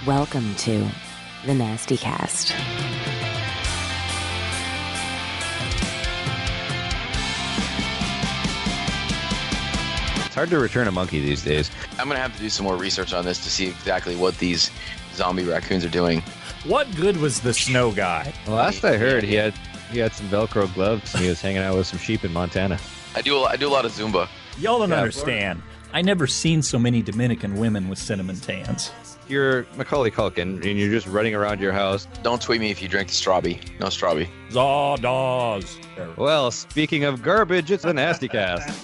Welcome to the Nasty Cast. It's hard to return a monkey these days. I'm going to have to do some more research on this to see exactly what these zombie raccoons are doing. What good was the snow guy? Well, last I heard, he had some Velcro gloves and he was hanging out with some sheep in Montana. I do a lot of Zumba. Y'all don't understand. I never seen so many Dominican women with cinnamon tans. You're Macaulay Culkin and you're just running around your house. Don't tweet me if you drink the strawberry. No strawberry. Zawdas. Well, speaking of garbage, it's the Nasty Cast.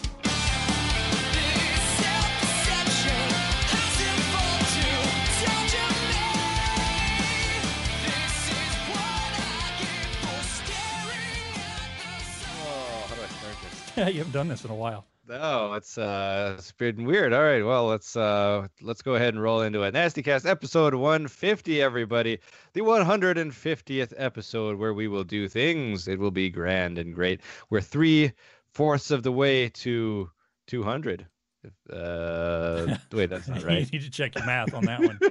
You haven't done this in a while. No, it's been weird. All right, well, let's go ahead and roll into it. Nasty Cast episode 150, everybody. The 150th episode where we will do things. It will be grand and great. We're 3/4 of the way to 200. Wait, that's not right. You need to check your math on that one.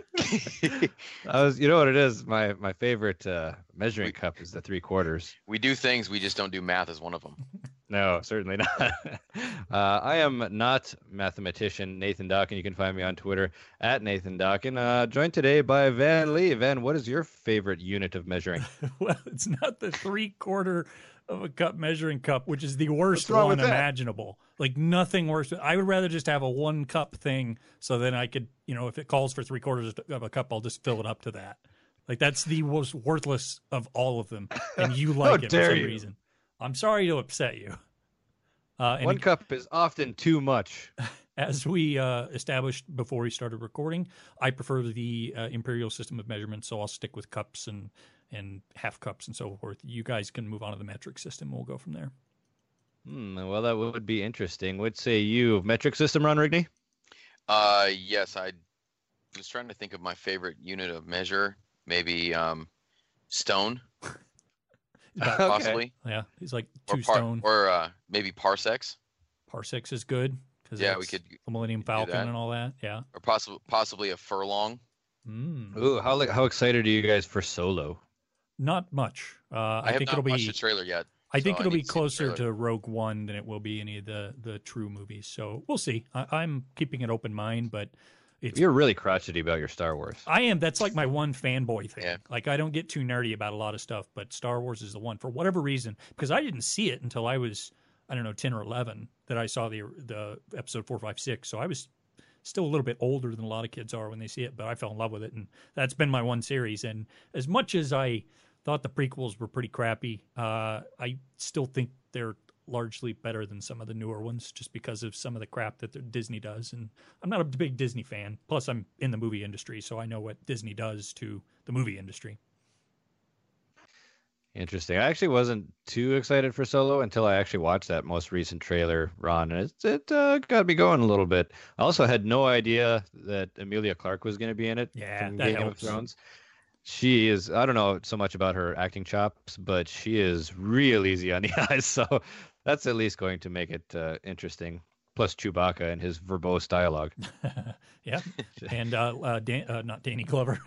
You know what it is? My favorite measuring cup is the 3/4. We do things, we just don't do math as one of them. No, certainly not. I am not mathematician Nathan Dawkin. You can find me on Twitter at Nathan Dawkin. Joined today by Van Lee. Van, what is your favorite unit of measuring? Well, it's not the 3/4 of a cup measuring cup, which is the worst What's wrong one with that? imaginable. Like nothing worse. I would rather just have a 1 cup thing, so then I could, if it calls for 3/4 of a cup, I'll just fill it up to that. Like that's the most worthless of all of them, and you like it for some reason. I'm sorry to upset you. 1 cup is often too much. As we established before we started recording, I prefer the imperial system of measurement, so I'll stick with cups and half cups and so forth. You guys can move on to the metric system. We'll go from there. Well, that would be interesting. What say you? Metric system, Ron Rigney? Yes, I was trying to think of my favorite unit of measure. Maybe stone. Possibly. Yeah, he's like 2 stone. Or maybe parsecs. Parsecs is good. Yeah, we could. The Millennium Falcon and all that. Yeah. Or possibly a furlong. Ooh, how excited are you guys for Solo? Not much. I think it'll be. Watched the trailer yet. I think it'll be closer to Rogue One than it will be any of the true movies. So we'll see. I'm keeping an open mind, but you're really crotchety about your Star Wars. I am. That's like my one fanboy thing. Yeah. Like I don't get too nerdy about a lot of stuff, but Star Wars is the one for whatever reason. Because I didn't see it until I was 10 or 11 that I saw the episode 4, 5, 6. So I was still a little bit older than a lot of kids are when they see it, but I fell in love with it, and that's been my one series. And as much as I thought the prequels were pretty crappy, I still think they're largely better than some of the newer ones just because of some of the crap that Disney does. And I'm not a big Disney fan. Plus, I'm in the movie industry, so I know what Disney does to the movie industry. Interesting. I actually wasn't too excited for Solo until I actually watched that most recent trailer, Ron, and it got me going a little bit. I also had no idea that Emilia Clarke was going to be in it. Yeah, from that Game helps. of Thrones. She is, I don't know so much about her acting chops, but she is real easy on the eyes, so that's at least going to make it interesting. Plus Chewbacca and his verbose dialogue. Yeah, and not Danny Glover.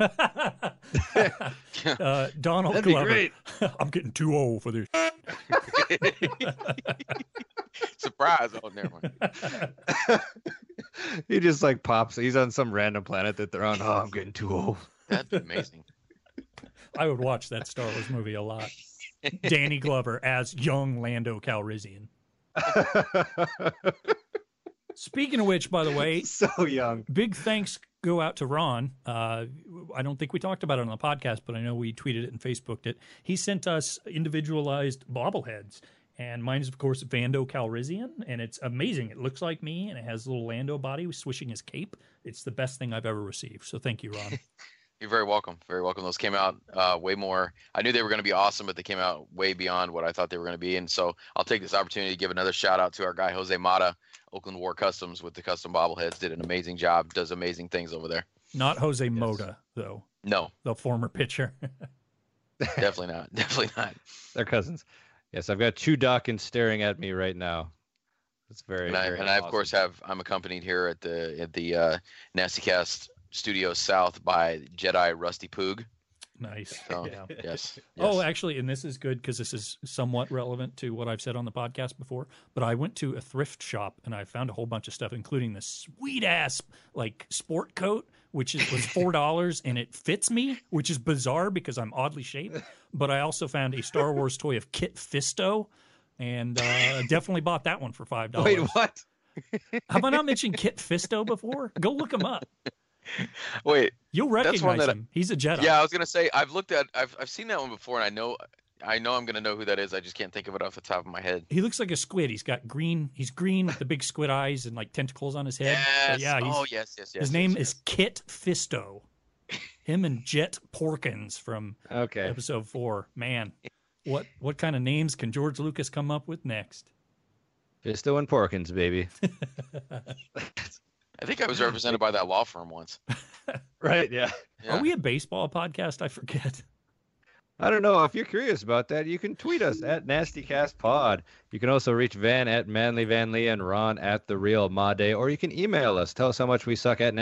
Donald That'd be Glover. great. I'm getting too old for this. Surprise! Oh, never mind. He just like pops. He's on some random planet that they're on. Oh, I'm getting too old. That'd be amazing. I would watch that Star Wars movie a lot. Danny Glover as young Lando Calrissian. Speaking of which, by the way, So young. big thanks go out to Ron. I don't think we talked about it on the podcast, but I know we tweeted it and Facebooked it. He sent us individualized bobbleheads. And mine is, of course, Vando Calrissian, and it's amazing. It looks like me, and it has a little Lando body swishing his cape. It's the best thing I've ever received. So thank you, Ron. You're very welcome. Very welcome. Those came out way more. I knew they were going to be awesome, but they came out way beyond what I thought they were going to be. And so I'll take this opportunity to give another shout out to our guy, Jose Mata, Oakland War Customs with the custom bobbleheads. Did an amazing job. Does amazing things over there. Not Jose Mota, though. No, The former pitcher. definitely not. Definitely not. They're cousins. Yes, I've got Chew Dawkins staring at me right now. It's very, And I, very and I of awesome. course, I'm accompanied here at the Nasty Cast Studios South by Jedi Rusty Poog. Nice. So, Yeah. yes. Oh, actually, and this is good because this is somewhat relevant to what I've said on the podcast before. But I went to a thrift shop and I found a whole bunch of stuff, including this sweet ass like sport coat, was $4, and it fits me, which is bizarre because I'm oddly shaped. But I also found a Star Wars toy of Kit Fisto, and definitely bought that one for $5. Wait, what? Have I not mentioned Kit Fisto before? Go look him up. Wait, You'll that's one recognize that him. He's a Jedi. yeah, I was gonna say I've seen that one before, and I know I'm gonna know who that is. I just can't think of it off the top of my head. He looks like a squid. He's green with the big squid eyes and like tentacles on his head. But Yes. yeah, Yes. his name is Kit Fisto. Him and Jet Porkins from Okay. episode 4. Man, what kind of names can George Lucas come up with next? Fisto and Porkins, baby. I think I was represented by that law firm once. Right, yeah. Yeah. Are we a baseball podcast? I forget. I don't know. If you're curious about that, you can tweet us at NastyCastPod. You can also reach Van at ManlyVanLee and Ron at TheRealMade, or you can email us. Tell us how much we suck at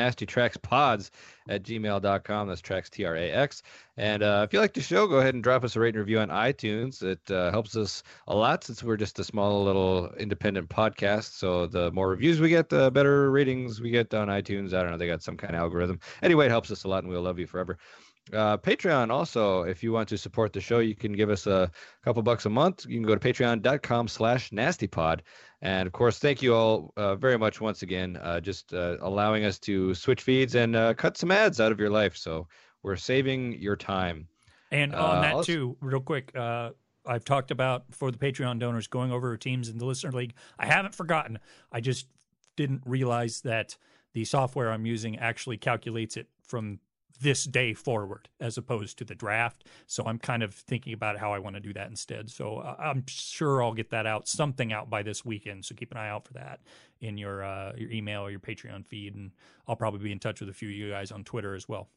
NastyTracksPods@gmail.com. That's tracks, Trax. And if you like the show, go ahead and drop us a rate and review on iTunes. It helps us a lot since we're just a small little independent podcast. So the more reviews we get, the better ratings we get on iTunes. I don't know. They got some kind of algorithm. Anyway, it helps us a lot, and we'll love you forever. Patreon also, if you want to support the show, you can give us a couple bucks a month. You can go to patreon.com/nastypod. And of course, thank you all very much once again, just allowing us to switch feeds and cut some ads out of your life. So we're saving your time. And on that too, real quick, I've talked about for the Patreon donors going over our teams in the Listener League. I haven't forgotten. I just didn't realize that the software I'm using actually calculates it from this day forward as opposed to the draft. So I'm kind of thinking about how I want to do that instead. So I'm sure I'll get something out by this weekend. So keep an eye out for that in your email or your Patreon feed. And I'll probably be in touch with a few of you guys on Twitter as well.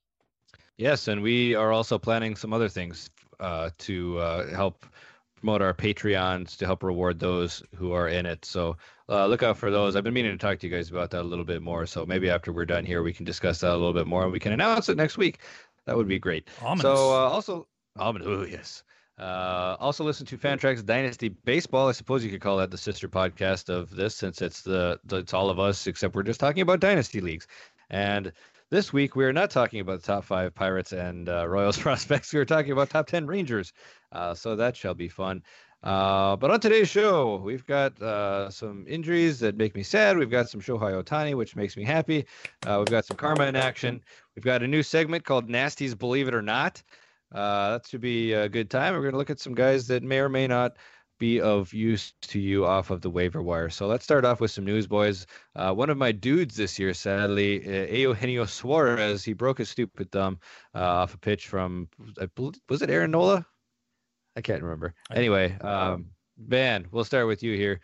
Yes, and we are also planning some other things to help promote our Patreons, to help reward those who are in it. So look out for those. I've been meaning to talk to you guys about that a little bit more. So maybe after we're done here, we can discuss that a little bit more, and we can announce it next week. That would be great. Ominous. So yes. Also listen to Fantrax Dynasty Baseball. I suppose you could call that the sister podcast of this, since it's it's all of us, except we're just talking about Dynasty leagues. And this week, we are not talking about the top 5 Pirates and Royals prospects. We are talking about top 10 Rangers. So that shall be fun. But on today's show, we've got some injuries that make me sad. We've got some Shohei Ohtani, which makes me happy. We've got some karma in action. We've got a new segment called Nasty's Believe It or Not. That should be a good time. We're going to look at some guys that may or may not be of use to you off of the waiver wire. So let's start off with some news, boys. One of my dudes this year, sadly, Eugenio Suarez, he broke his stupid thumb off a pitch from, was it Aaron Nola? I can't remember. Anyway, Van, we'll start with you here.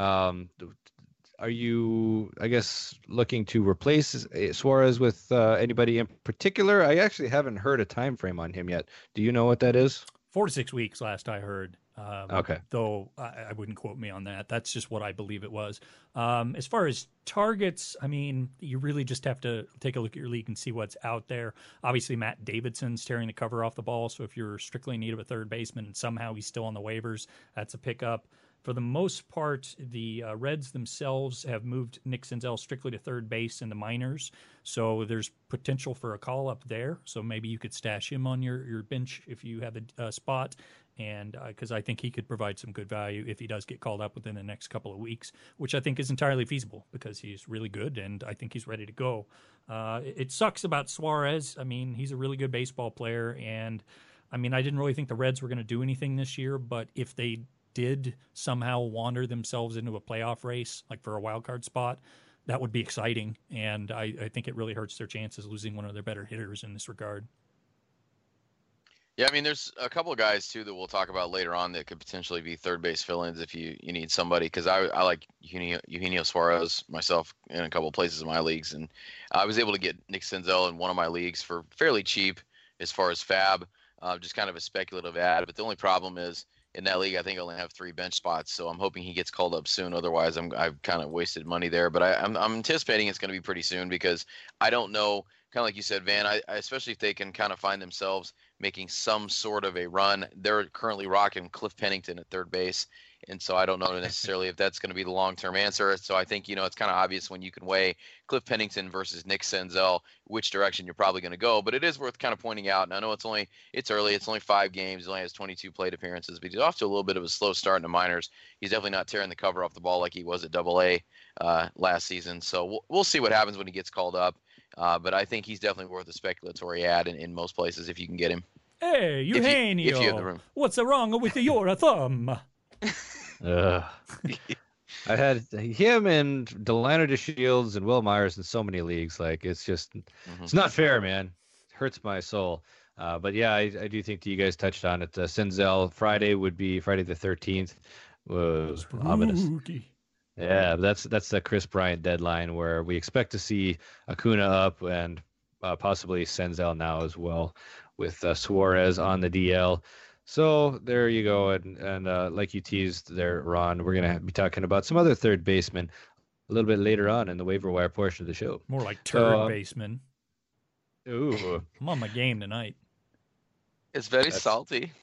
Are you, I guess, looking to replace Suarez with anybody in particular? I actually haven't heard a time frame on him yet. Do you know what that is? 4 to 6 weeks last I heard. Okay. Though I wouldn't quote me on that. That's just what I believe it was. As far as targets, I mean, you really just have to take a look at your league and see what's out there. Obviously, Matt Davidson's tearing the cover off the ball. So if you're strictly in need of a third baseman and somehow he's still on the waivers, that's a pickup. For the most part, the Reds themselves have moved Nick Senzel strictly to third base in the minors. So there's potential for a call up there. So maybe you could stash him on your bench if you have a spot. And because I think he could provide some good value if he does get called up within the next couple of weeks, which I think is entirely feasible because he's really good and I think he's ready to go. It sucks about Suarez. I mean, he's a really good baseball player. And I mean, I didn't really think the Reds were going to do anything this year, but if they did somehow wander themselves into a playoff race, like for a wild card spot, that would be exciting. And I think it really hurts their chances losing one of their better hitters in this regard. Yeah, I mean, there's a couple of guys, too, that we'll talk about later on that could potentially be third base fill-ins if you need somebody, because I like Eugenio Suarez myself in a couple of places in my leagues, and I was able to get Nick Senzel in one of my leagues for fairly cheap as far as fab, just kind of a speculative ad, but the only problem is in that league, I think I only have 3 bench spots, so I'm hoping he gets called up soon. Otherwise, I've kind of wasted money there. But I'm anticipating it's going to be pretty soon because I don't know. Kind of like you said, Van. I especially if they can kind of find themselves making some sort of a run. They're currently rocking Cliff Pennington at third base, and so I don't know necessarily if that's going to be the long-term answer. So I think it's kind of obvious when you can weigh Cliff Pennington versus Nick Senzel which direction you're probably going to go. But it is worth kind of pointing out. And I know it's early. It's only 5 games. He only has 22 plate appearances, but he's off to a little bit of a slow start in the minors. He's definitely not tearing the cover off the ball like he was at Double-A last season. So we'll see what happens when he gets called up. But I think he's definitely worth a speculatory ad in most places if you can get him. Hey, Eugenio, if you have the room. What's wrong with your thumb? I had him and Delano DeShields and Will Myers in so many leagues. Like, it's just, it's not fair, man. It hurts my soul. But yeah, I do think that you guys touched on it. Senzel, Friday would be Friday the 13th. Ominous. Yeah, that's the Chris Bryant deadline where we expect to see Acuna up and possibly Senzel now as well with Suarez on the DL. So there you go. And like you teased there, Ron, we're going to be talking about some other third basemen a little bit later on in the waiver wire portion of the show. More like turd baseman. Ooh. I'm on my game tonight. It's very salty.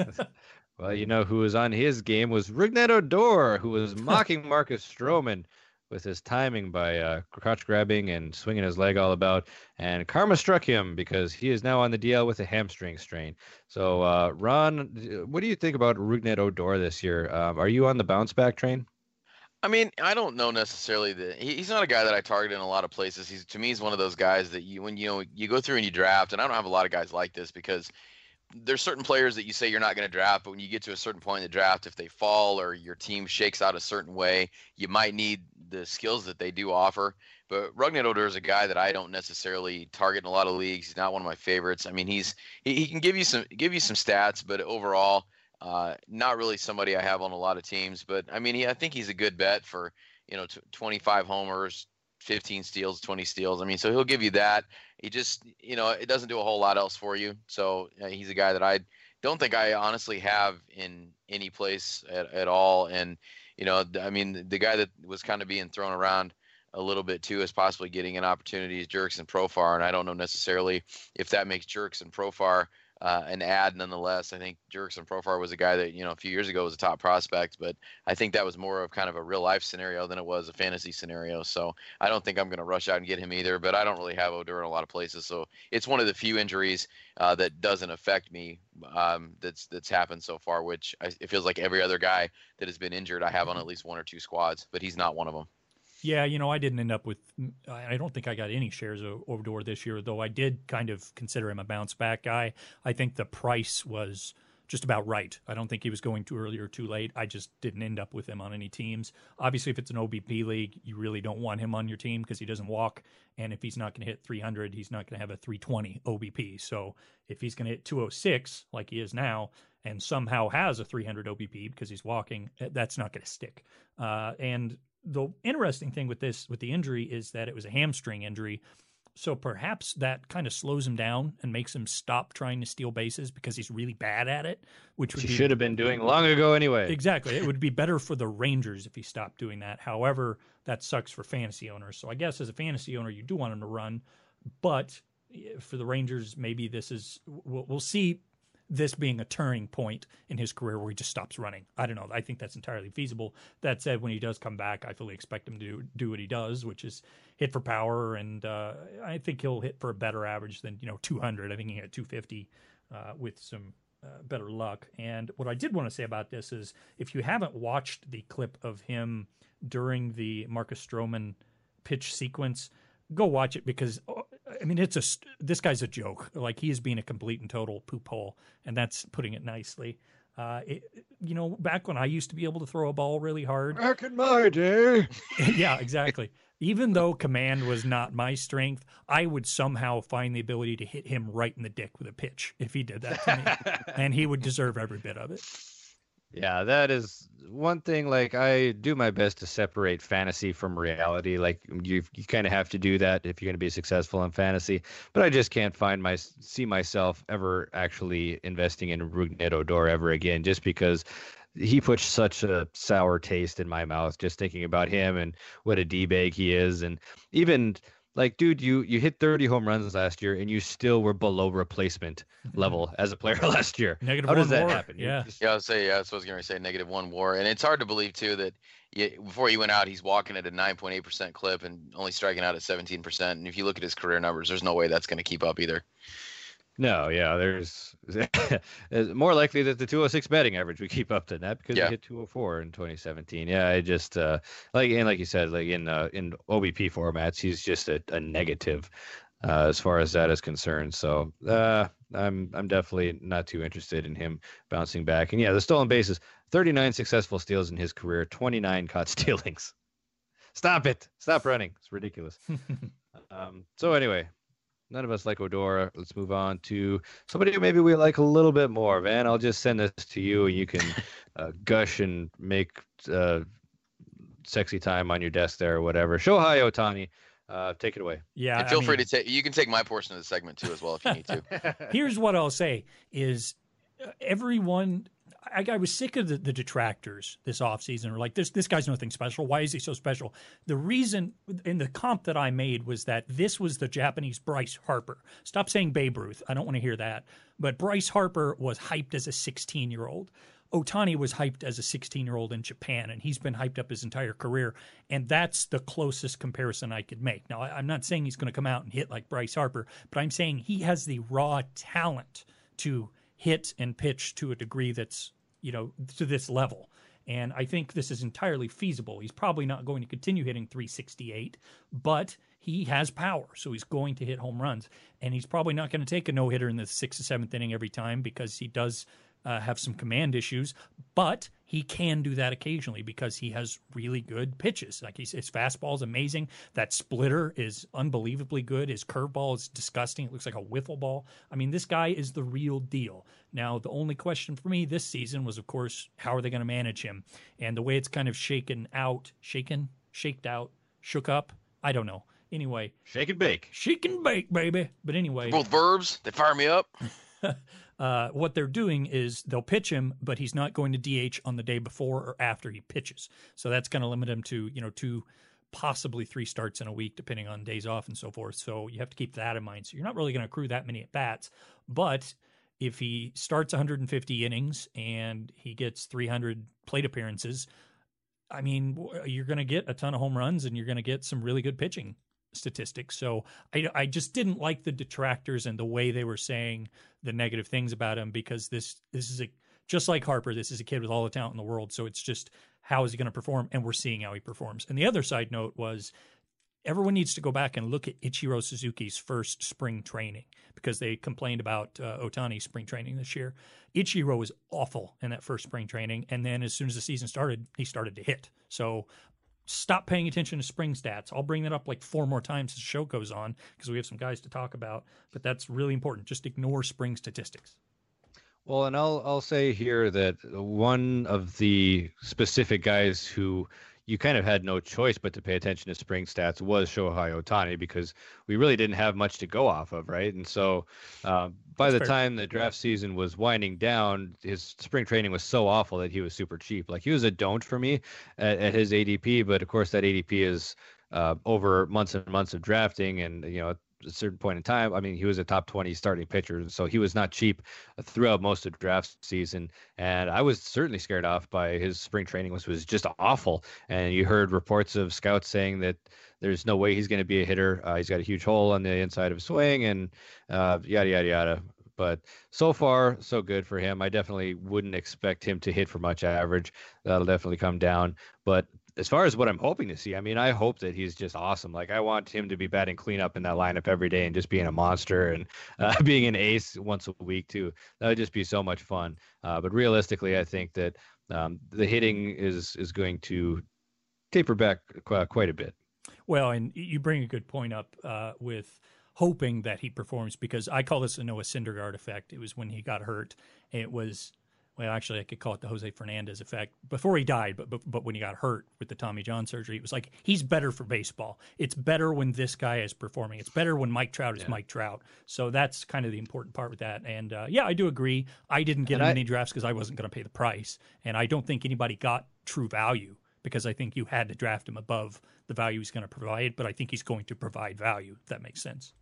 Well, you know who was on his game was Rougned Odor, who was mocking Marcus Stroman with his timing by crotch grabbing and swinging his leg all about. And karma struck him because he is now on the DL with a hamstring strain. So, Ron, what do you think about Rougned Odor this year? Are you on the bounce back train? I mean, I don't know necessarily that he's not a guy that I target in a lot of places. To me, he's one of those guys that when you go through and you draft, and I don't have a lot of guys like this because there's certain players that you say you're not going to draft, but when you get to a certain point in the draft, if they fall or your team shakes out a certain way, you might need the skills that they do offer. But Rougned Odor is a guy that I don't necessarily target in a lot of leagues. He's not one of my favorites. I mean, he can give you some stats, but overall, not really somebody I have on a lot of teams. But I mean, I think he's a good bet for 25 homers, 15 steals, 20 steals. I mean, so he'll give you that. He just, it doesn't do a whole lot else for you. So he's a guy that I don't think I honestly have in any place at all. And, I mean, the guy that was kind of being thrown around a little bit too as possibly getting an opportunity is Jurickson Profar. And I don't know necessarily if that makes Jurickson Profar an ad nonetheless. I think Jurickson Profar was a guy that, a few years ago was a top prospect, but I think that was more of kind of a real life scenario than it was a fantasy scenario. So I don't think I'm going to rush out and get him either, but I don't really have Odor in a lot of places. So it's one of the few injuries that doesn't affect me that's happened so far, which it feels like every other guy that has been injured, I have on at least 1 or 2 squads, but he's not one of them. Yeah, I didn't end up with – I don't think I got any shares of Odor this year, though I did kind of consider him a bounce-back guy. I think the price was just about right. I don't think he was going too early or too late. I just didn't end up with him on any teams. Obviously, if it's an OBP league, you really don't want him on your team because he doesn't walk, and if he's not going to hit 300, he's not going to have a 320 OBP. So if he's going to hit 206 like he is now and somehow has a 300 OBP because he's walking, that's not going to stick. And the interesting thing with the injury is that it was a hamstring injury. So perhaps that kind of slows him down and makes him stop trying to steal bases because he's really bad at it, which he should have been doing long ago anyway. Exactly. It would be better for the Rangers if he stopped doing that. However, that sucks for fantasy owners. So I guess as a fantasy owner, you do want him to run, but for the Rangers, maybe we'll see this being a turning point in his career where he just stops running. I don't know. I think that's entirely feasible. That said, when he does come back, I fully expect him to do what he does, which is hit for power, and I think he'll hit for a better average than 200. I think he had 250 with some better luck. And what I did want to say about this is if you haven't watched the clip of him during the Marcus Stroman pitch sequence, go watch it because I mean this guy's a joke. Like, he is being a complete and total poop hole, and that's putting it nicely. Back when I used to be able to throw a ball really hard. Back in my day. Yeah, exactly. Even though command was not my strength, I would somehow find the ability to hit him right in the dick with a pitch if he did that to me, and he would deserve every bit of it. Yeah, that is one thing. Like, I do my best to separate fantasy from reality. Like, you kind of have to do that if you're going to be successful in fantasy. But I just can't see myself ever actually investing in Rougned Odor ever again, just because he puts such a sour taste in my mouth just thinking about him and what a d-bag he is. And even like, dude, you hit 30 home runs last year and you still were below replacement level as a player last year. Negative How does one that WAR. happen? Yeah. Yeah, I was say, yeah, that's what I was gonna say. -1 WAR, and it's hard to believe too that before he went out, he's walking at a 9.8% clip and only striking out at 17%. And if you look at his career numbers, there's no way that's gonna keep up either. No, yeah, there's it's more likely that the 206 batting average would keep up than that because he Yeah. hit 204 in 2017. Yeah, I just like you said, like in OBP formats, he's just a negative as far as that is concerned. So I'm definitely not too interested in him bouncing back. And yeah, the stolen bases, 39 successful steals in his career, 29 caught stealings. Stop it! Stop running. It's ridiculous. So anyway, none of us like Odor. Let's move on to somebody who maybe we like a little bit more. Van, I'll just send this to you. You can gush and make sexy time on your desk there or whatever. Shohei Ohtani, take it away. Yeah. And feel free to take. You can take my portion of the segment too, as well, if you need to. Here's what I'll say is everyone I was sick of the detractors this offseason. Like, this guy's nothing special. Why is he so special? The reason in the comp that I made was that this was the Japanese Bryce Harper. Stop saying Babe Ruth. I don't want to hear that. But Bryce Harper was hyped as a 16-year-old. Ohtani was hyped as a 16-year-old in Japan, and he's been hyped up his entire career. And that's the closest comparison I could make. Now, I'm not saying he's going to come out and hit like Bryce Harper, but I'm saying he has the raw talent to hit and pitch to a degree that's, to this level. And I think this is entirely feasible. He's probably not going to continue hitting 368, but he has power, so he's going to hit home runs. And he's probably not going to take a no-hitter in the 6th or 7th inning every time because he does have some command issues, but he can do that occasionally because he has really good pitches. Like, his fastball is amazing. That splitter is unbelievably good. His curveball is disgusting. It looks like a wiffle ball. I mean, this guy is the real deal. Now, the only question for me this season was, of course, how are they going to manage him? And the way it's kind of shaked out, shook up, I don't know. Anyway. Shake and bake. Shake and bake, baby. But anyway. Both verbs. They fire me up. What they're doing is they'll pitch him, but he's not going to DH on the day before or after he pitches. So that's going to limit him to, 2, possibly 3 starts in a week, depending on days off and so forth. So you have to keep that in mind. So you're not really going to accrue that many at bats. But if he starts 150 innings and he gets 300 plate appearances, I mean, you're going to get a ton of home runs and you're going to get some really good pitching statistics. So I just didn't like the detractors and the way they were saying the negative things about him, because this is just like Harper, this is a kid with all the talent in the world. So it's just, how is he going to perform? And we're seeing how he performs. And the other side note was, everyone needs to go back and look at Ichiro Suzuki's first spring training, because they complained about Ohtani's spring training this year. Ichiro was awful in that first spring training. And then as soon as the season started, he started to hit. So stop paying attention to spring stats. I'll bring that up like 4 more times as the show goes on, because we have some guys to talk about, but that's really important. Just ignore spring statistics. Well, and I'll say here that one of the specific guys who you kind of had no choice but to pay attention to spring stats was Shohei Ohtani, because we really didn't have much to go off of, right? And so by the time the draft season was winding down, his spring training was so awful that he was super cheap. Like, he was a don't for me at his ADP, but of course that ADP is over months and months of drafting, and at a certain point in time, I mean, he was a top 20 starting pitcher, so he was not cheap throughout most of the draft season. And I was certainly scared off by his spring training, which was just awful. And you heard reports of scouts saying that there's no way he's going to be a hitter. He's got a huge hole on the inside of his swing, and yada, yada, yada. But so far, so good for him. I definitely wouldn't expect him to hit for much average. That'll definitely come down. But as far as what I'm hoping to see, I mean, I hope that he's just awesome. Like, I want him to be batting cleanup in that lineup every day and just being a monster, and being an ace once a week too. That would just be so much fun. But realistically, I think that the hitting is going to taper back quite a bit. Well, and you bring a good point up with hoping that he performs, because I call this a Noah Syndergaard effect. It was when he got hurt. It was Well, actually, I could call it the Jose Fernandez effect. Before he died, but when he got hurt with the Tommy John surgery, it was like he's better for baseball. It's better when this guy is performing. It's better when Mike Trout is Mike Trout. So that's kind of the important part with that. And yeah, I do agree. I didn't get any drafts because I wasn't going to pay the price, and I don't think anybody got true value because I think you had to draft him above the value he's going to provide. But I think he's going to provide value. If that makes sense.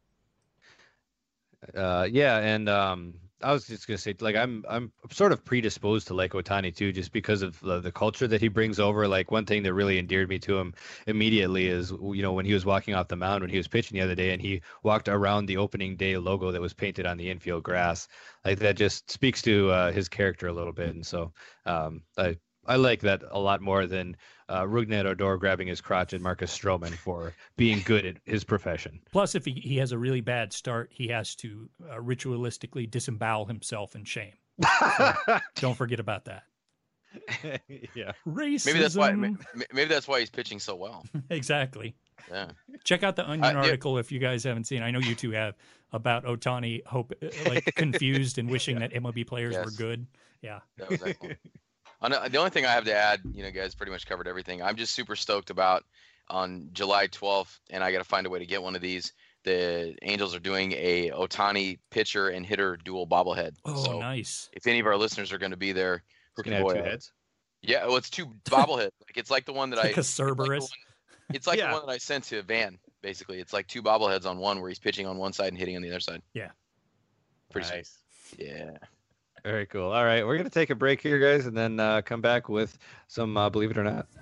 Yeah, and I was just gonna say, like, I'm sort of predisposed to like Ohtani too, just because of the culture that he brings over. Like, one thing that really endeared me to him immediately is, you know, when he was walking off the mound when he was pitching the other day, and he walked around the opening day logo that was painted on the infield grass. Like, that just speaks to his character a little bit, and so I like that a lot more than Rougned Odor grabbing his crotch and Marcus Stroman for being good at his profession. Plus, if he has a really bad start, he has to ritualistically disembowel himself in shame. So don't forget about that. Yeah, racism. Maybe that's why he's pitching so well. Exactly. Yeah. Check out the Onion article if you guys haven't seen. I know you two have, about Ohtani confused and wishing that MLB players were good. Yeah. That was excellent. The only thing I have to add, you know, guys pretty much covered everything. I'm just super stoked about on July 12th, and I got to find a way to get one of these. The Angels are doing a Ohtani pitcher and hitter dual bobblehead. Oh, so nice. If any of our listeners are going to be there, we're going to have two heads. Yeah, well, it's two bobbleheads. It's like the one that like a Cerberus. It's like the one that I sent to Van. Basically, it's like two bobbleheads on one, where he's pitching on one side and hitting on the other side. Yeah. Pretty nice. Sweet. Yeah. Very cool. All right, we're going to take a break here, guys, and then come back with some Believe It or Not.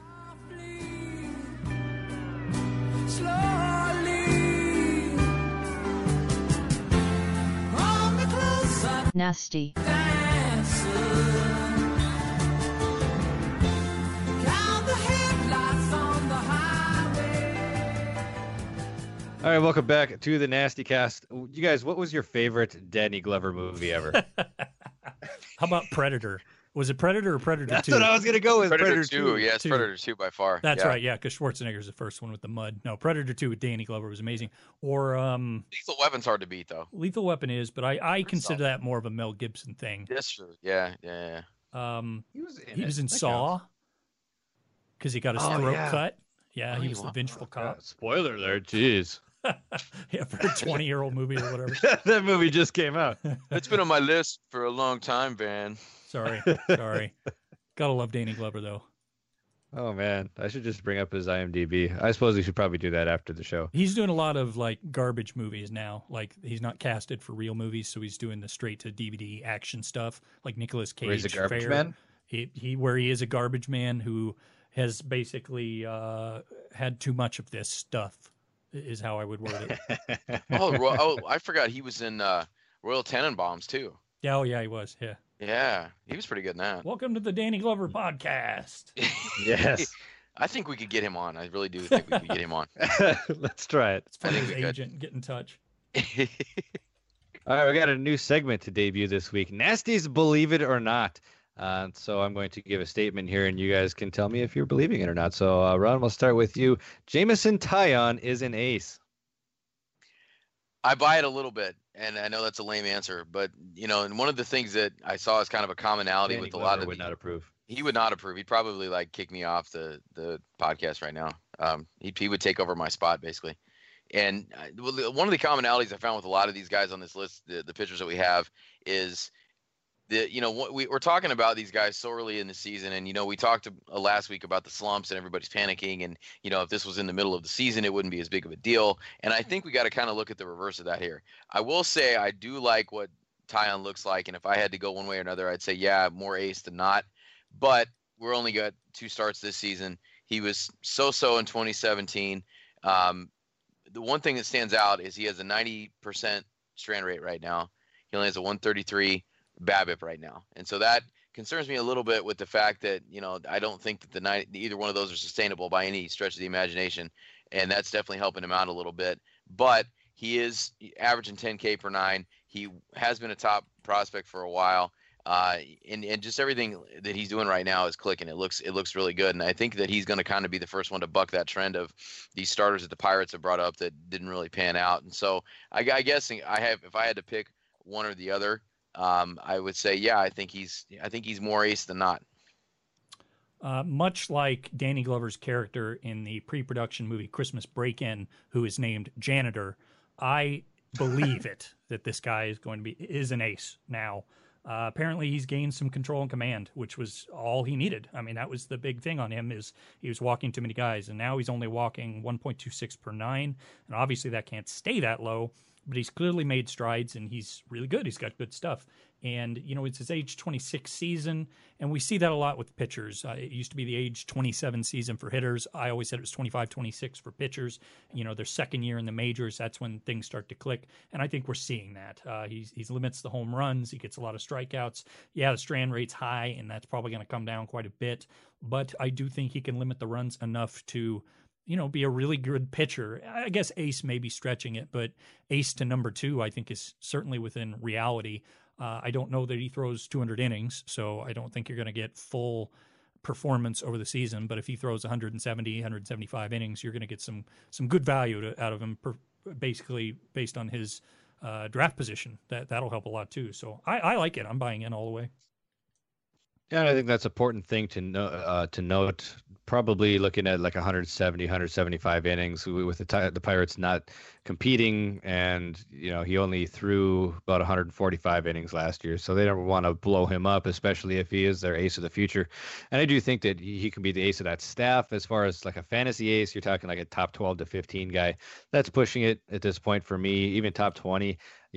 Nasty. All right, welcome back to the Nasty Cast. You guys, what was your favorite Danny Glover movie ever? How about Predator? Was it Predator or Predator 2? That's what I was going to go with. Predator 2. Yeah, it's Predator 2 by far. That's right, yeah, because Schwarzenegger's the first one with the mud. No, Predator 2 with Danny Glover was amazing. Or Lethal Weapon's hard to beat, though. Lethal Weapon is, but I consider that more of a Mel Gibson thing. That's true. Yeah. He was in Saw because he got his throat cut. Yeah, he was the vengeful cop. Spoiler alert, jeez. Yeah, for a 20-year-old movie or whatever. That movie just came out. It's been on my list for a long time, Van. Sorry. Gotta love Danny Glover, though. Oh, man. I should just bring up his IMDb. I suppose we should probably do that after the show. He's doing a lot of, like, garbage movies now. Like, he's not casted for real movies, so he's doing the straight-to-DVD action stuff, like Nicolas Cage. Where he's a garbage man? Where he is a garbage man who has basically had too much of this stuff, is how I would word it. I forgot he was in Royal Tenenbaums, too. Yeah, oh, yeah, he was, yeah. Yeah, he was pretty good in that. Welcome to the Danny Glover podcast. Yes. I think we could get him on. I really do think we could get him on. Let's try it. It's for his agent. Get in touch. All right, we got a new segment to debut this week. Nasty's Believe It or Not. So I'm going to give a statement here, and you guys can tell me if you're believing it or not. So, Ron, we'll start with you. Jameson Taillon is an ace. I buy it a little bit, and I know that's a lame answer, but, you know, and one of the things that I saw as kind of a commonality Danny with Glover a lot of would not approve. He would not approve. He'd probably like kick me off the podcast right now. He would take over my spot basically. And one of the commonalities I found with a lot of these guys on this list, the pitchers that we have, is we're talking about these guys so early in the season, and we talked last week about the slumps and everybody's panicking, and if this was in the middle of the season, it wouldn't be as big of a deal. And I think we got to kind of look at the reverse of that here. I will say I do like what Taillon looks like, and if I had to go one way or another, I'd say more ace than not. But we're only got 2 starts this season. He was so-so in 2017. The one thing that stands out is he has a 90% strand rate right now. He only has a 133 BABIP right now. And so that concerns me a little bit with the fact that, I don't think that either one of those are sustainable by any stretch of the imagination. And that's definitely helping him out a little bit. But he is averaging 10K per 9. He has been a top prospect for a while. And just everything that he's doing right now is clicking. It looks really good. And I think that he's going to kind of be the first one to buck that trend of these starters that the Pirates have brought up that didn't really pan out. And so I guess if I had to pick one or the other, I would say, yeah, I think he's more ace than not. Much like Danny Glover's character in the pre-production movie Christmas Break-In, who is named Janitor, I believe it that this guy is an ace now. Apparently, he's gained some control and command, which was all he needed. I mean, that was the big thing on him, is he was walking too many guys, and now he's only walking 1.26 per 9, and obviously that can't stay that low, but he's clearly made strides, and he's really good. He's got good stuff. And, it's his age 26 season, and we see that a lot with pitchers. It used to be the age 27 season for hitters. I always said it was 25, 26 for pitchers. Their second year in the majors, that's when things start to click, and I think we're seeing that. He limits the home runs. He gets a lot of strikeouts. Yeah, the strand rate's high, and that's probably going to come down quite a bit, but I do think he can limit the runs enough to be a really good pitcher. I guess ace may be stretching it, but ace to number 2, I think, is certainly within reality. I don't know that he throws 200 innings, so I don't think you're going to get full performance over the season. But if he throws 170, 175 innings, you're going to get some good value out of him, basically based on his draft position. That'll help a lot too. So I like it. I'm buying in all the way. Yeah, I think that's an important thing to note. Probably looking at like 170, 175 innings with the Pirates not competing, and he only threw about 145 innings last year, so they don't want to blow him up, especially if he is their ace of the future. And I do think that he can be the ace of that staff. As far as like a fantasy ace, you're talking like a top 12 to 15 guy. That's pushing it at this point for me. Even top 20,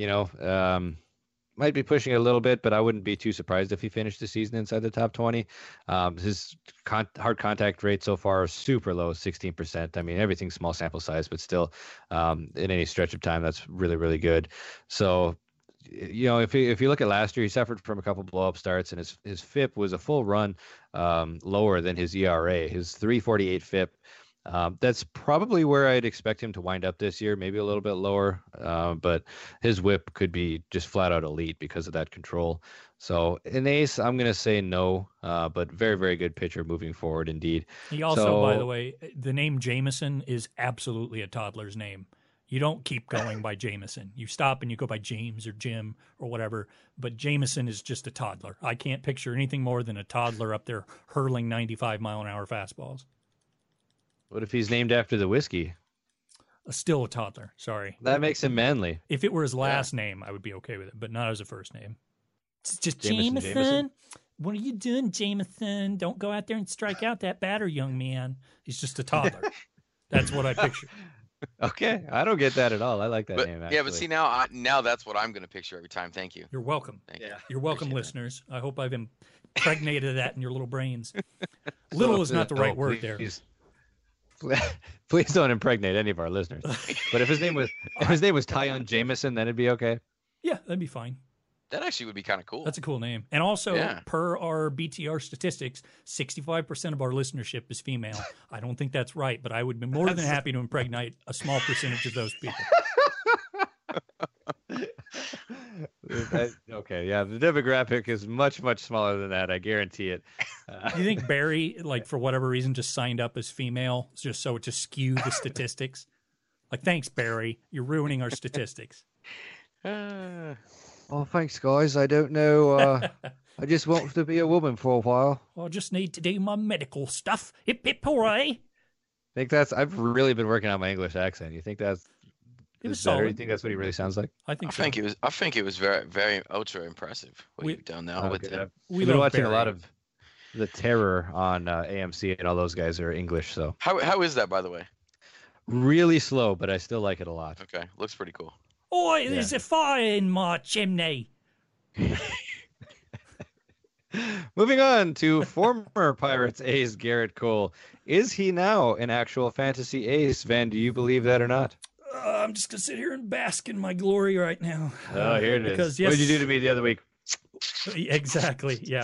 might be pushing it a little bit, but I wouldn't be too surprised if he finished the season inside the top 20. His hard contact rate so far is super low, 16%. I mean, everything's small sample size, but still, in any stretch of time, that's really, really good. So, if you look at last year, he suffered from a couple blow-up starts, and his FIP was a full run lower than his ERA. His 3.48 FIP. That's probably where I'd expect him to wind up this year, maybe a little bit lower, but his whip could be just flat out elite because of that control. So an ace, I'm going to say no, but very, very good pitcher moving forward indeed. He also, by the way, the name Jameson is absolutely a toddler's name. You don't keep going by Jameson. You stop and you go by James or Jim or whatever, but Jameson is just a toddler. I can't picture anything more than a toddler up there hurling 95-mile-an-hour fastballs. What if he's named after the whiskey? Still a toddler. Sorry. That makes him manly. If it were his last name, I would be okay with it, but not as a first name. It's just Jameson. Jameson. What are you doing, Jameson? Don't go out there and strike out that batter, young man. He's just a toddler. That's what I picture. Okay, I don't get that at all. I like that name. Actually. Yeah, but see now that's what I'm going to picture every time. Thank you. You're welcome. Thank you. You're welcome, listeners. I hope I've impregnated that in your little brains. Little is not the right word there. Please don't impregnate any of our listeners. But if his name was Tyon Jameson, then it'd be okay. Yeah, that'd be fine. That actually would be kind of cool. That's a cool name. And also, per our BTR statistics, 65% of our listenership is female. I don't think that's right, but I would be more than happy to impregnate a small percentage of those people. Okay, yeah, the demographic is much, much smaller than that. I guarantee it. Do you think Barry, for whatever reason, just signed up as female just so to skew the statistics? Thanks, Barry. You're ruining our statistics. Oh, thanks, guys. I don't know. I just want to be a woman for a while. I just need to do my medical stuff. Hip, hip, hooray. I've really been working on my English accent. You think that's better? Solid. You think that's what he really sounds like? I think it was very, very ultra impressive what you've done now with him. We've been watching a lot of The Terror on AMC, and all those guys are English. So how is that, by the way? Really slow, but I still like it a lot. Okay, looks pretty cool. Oi, there's a fire in my chimney. Moving on to former Pirates ace Garrett Cole. Is he now an actual fantasy ace? Van, do you believe that or not? I'm just going to sit here and bask in my glory right now. Oh, here it is. What did you do to me the other week? Exactly. Yeah.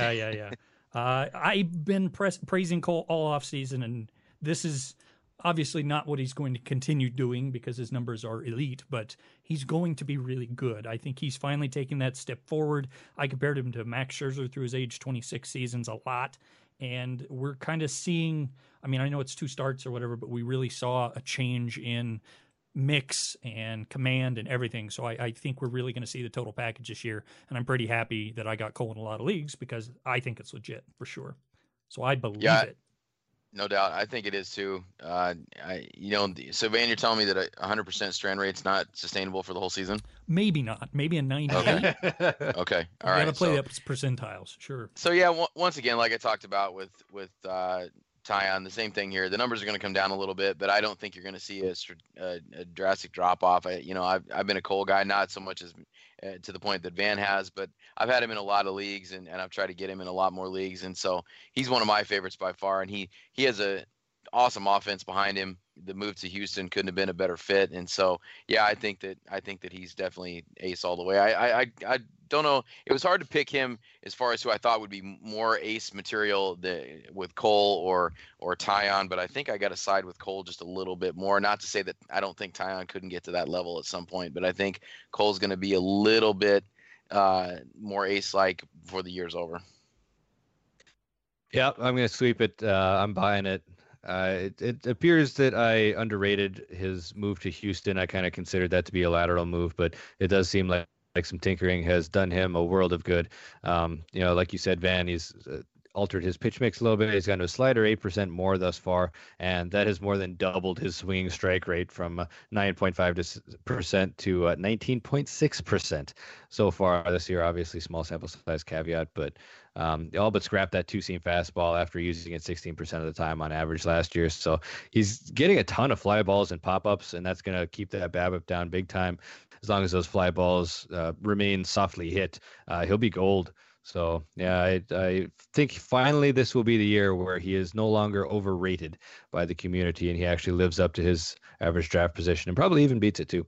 I've been praising Cole all offseason, and this is obviously not what he's going to continue doing because his numbers are elite, but he's going to be really good. I think he's finally taking that step forward. I compared him to Max Scherzer through his age 26 seasons a lot, and we're kind of seeing, I know it's 2 starts or whatever, but we really saw a change in mix and command and everything. So I think we're really going to see the total package this year. And I'm pretty happy that I got Cole in a lot of leagues because I think it's legit for sure. So I believe it. No doubt. I think it is too. So Van, you're telling me that 100% strand rate's not sustainable for the whole season? Maybe not. Maybe a 98. Okay. Okay. All right. You got to play up percentiles. Sure. So yeah, once again, like I talked about with Tyon, the same thing here. The numbers are going to come down a little bit, but I don't think you're going to see a drastic drop off. I've been a Cole guy, not so much as to the point that Van has, but I've had him in a lot of leagues, and I've tried to get him in a lot more leagues, and so he's one of my favorites by far. And he has a awesome offense behind him. The move to Houston couldn't have been a better fit, and so yeah, I think that he's definitely ace all the way. I don't know. It was hard to pick him as far as who I thought would be more ace material with Cole or Tyon, but I think I got to side with Cole just a little bit more. Not to say that I don't think Tyon couldn't get to that level at some point, but I think Cole's going to be a little bit more ace-like before the year's over. Yeah, I'm going to sweep it. I'm buying it. It appears that I underrated his move to Houston. I kind of considered that to be a lateral move, but it does seem like some tinkering has done him a world of good. Like you said, Van, he's altered his pitch mix a little bit. He's gone to a slider 8% more thus far, and that has more than doubled his swinging strike rate from 9.5% to 19.6% so far this year. Obviously, small sample size caveat, but all but scrapped that two-seam fastball after using it 16% of the time on average last year. So he's getting a ton of fly balls and pop-ups, and that's going to keep that BABIP down big time. As long as those fly balls remain softly hit, he'll be gold. So, yeah, I think finally this will be the year where he is no longer overrated by the community and he actually lives up to his average draft position and probably even beats it too.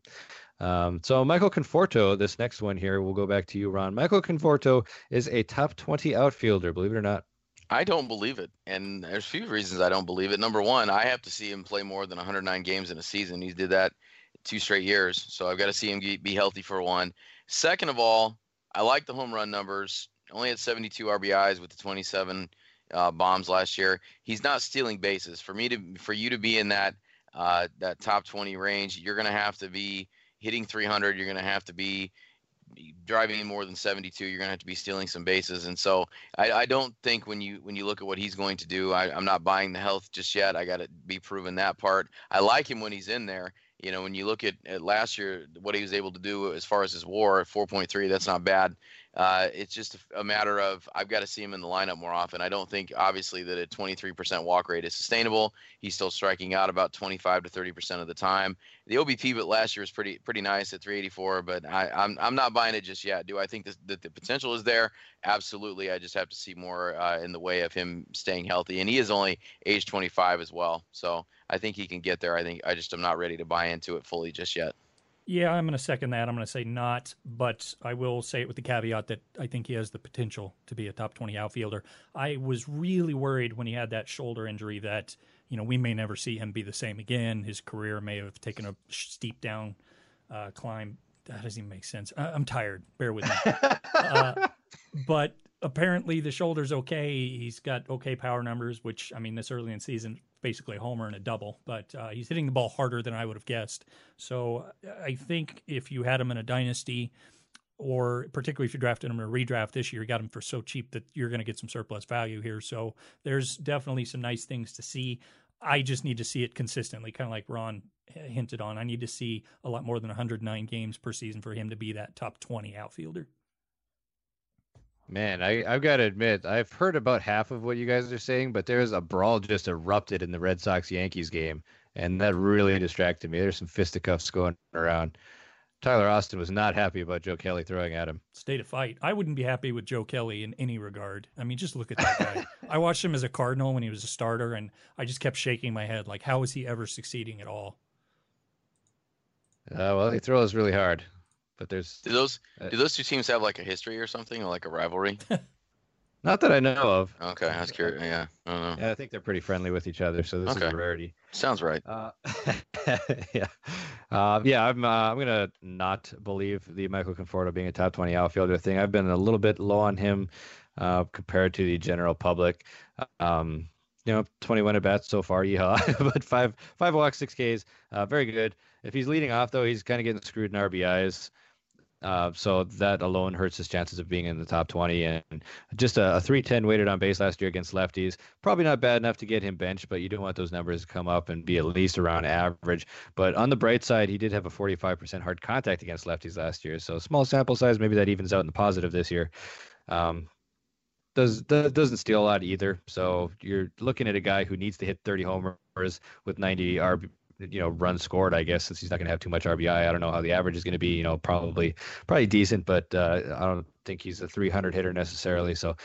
So Michael Conforto, this next one here, we'll go back to you, Ron. Michael Conforto is a top 20 outfielder, believe it or not. I don't believe it, and there's a few reasons I don't believe it. Number one, I have to see him play more than 109 games in a season. He did that 2 straight years, so I've got to see him be healthy for one. Second of all, I like the home run numbers. Only had 72 RBIs with the 27 bombs last year. He's not stealing bases. For you to be in that top 20 range, you're going to have to be hitting 300. You're going to have to be driving in more than 72. You're going to have to be stealing some bases. And so I don't think when you look at what he's going to do, I'm not buying the health just yet. I got to be proven that part. I like him when he's in there. When you look at last year, what he was able to do as far as his WAR at 4.3, that's not bad. It's just a matter of I've got to see him in the lineup more often. I don't think, obviously, that a 23% walk rate is sustainable. He's still striking out about 25 to 30% of the time. The OBP, but last year was pretty nice at 384. But I'm not buying it just yet. Do I think that the potential is there? Absolutely. I just have to see more in the way of him staying healthy, and he is only age 25 as well. So I think he can get there. I'm not ready to buy into it fully just yet. Yeah, I'm going to second that. I'm going to say not, but I will say it with the caveat that I think he has the potential to be a top 20 outfielder. I was really worried when he had that shoulder injury that, we may never see him be the same again. His career may have taken a steep down climb. That doesn't even make sense. I'm tired. Bear with me. But apparently the shoulder's okay. He's got okay power numbers, which, this early in the season, basically a homer and a double, but he's hitting the ball harder than I would have guessed. So I think if you had him in a dynasty, or particularly if you drafted him in a redraft this year, you got him for so cheap that you're going to get some surplus value here. So there's definitely some nice things to see. I just need to see it consistently, kind of like Ron hinted on. I need to see a lot more than 109 games per season for him to be that top 20 outfielder. Man, I've got to admit, I've heard about half of what you guys are saying, but there's a brawl just erupted in the Red Sox-Yankees game, and that really distracted me. There's some fisticuffs going around. Tyler Austin was not happy about Joe Kelly throwing at him. State of fight. I wouldn't be happy with Joe Kelly in any regard. Just look at that guy. I watched him as a Cardinal when he was a starter, and I just kept shaking my head, like, how is he ever succeeding at all? Well, he throws really hard. But do those two teams have like a history or something, or like a rivalry? Not that I know of. Okay, I was curious. Yeah, I don't know. Yeah, I think they're pretty friendly with each other, so this is a rarity. Sounds right. Yeah, I'm gonna not believe the Michael Conforto being a top 20 outfielder thing. I've been a little bit low on him compared to the general public. 21 at bats so far, yeah, but five walks, 6 Ks, very good. If he's leading off though, he's kind of getting screwed in RBIs. So that alone hurts his chances of being in the top 20. And just a 310 weighted on base last year against lefties. Probably not bad enough to get him benched, but you don't want those numbers to come up and be at least around average. But on the bright side, he did have a 45% hard contact against lefties last year. So small sample size, maybe that evens out in the positive this year. Doesn't steal a lot either. So you're looking at a guy who needs to hit 30 homers with 90 runs scored, I guess, since he's not going to have too much RBI. I don't know how the average is going to be, probably decent, but I don't think he's a 300 hitter necessarily. So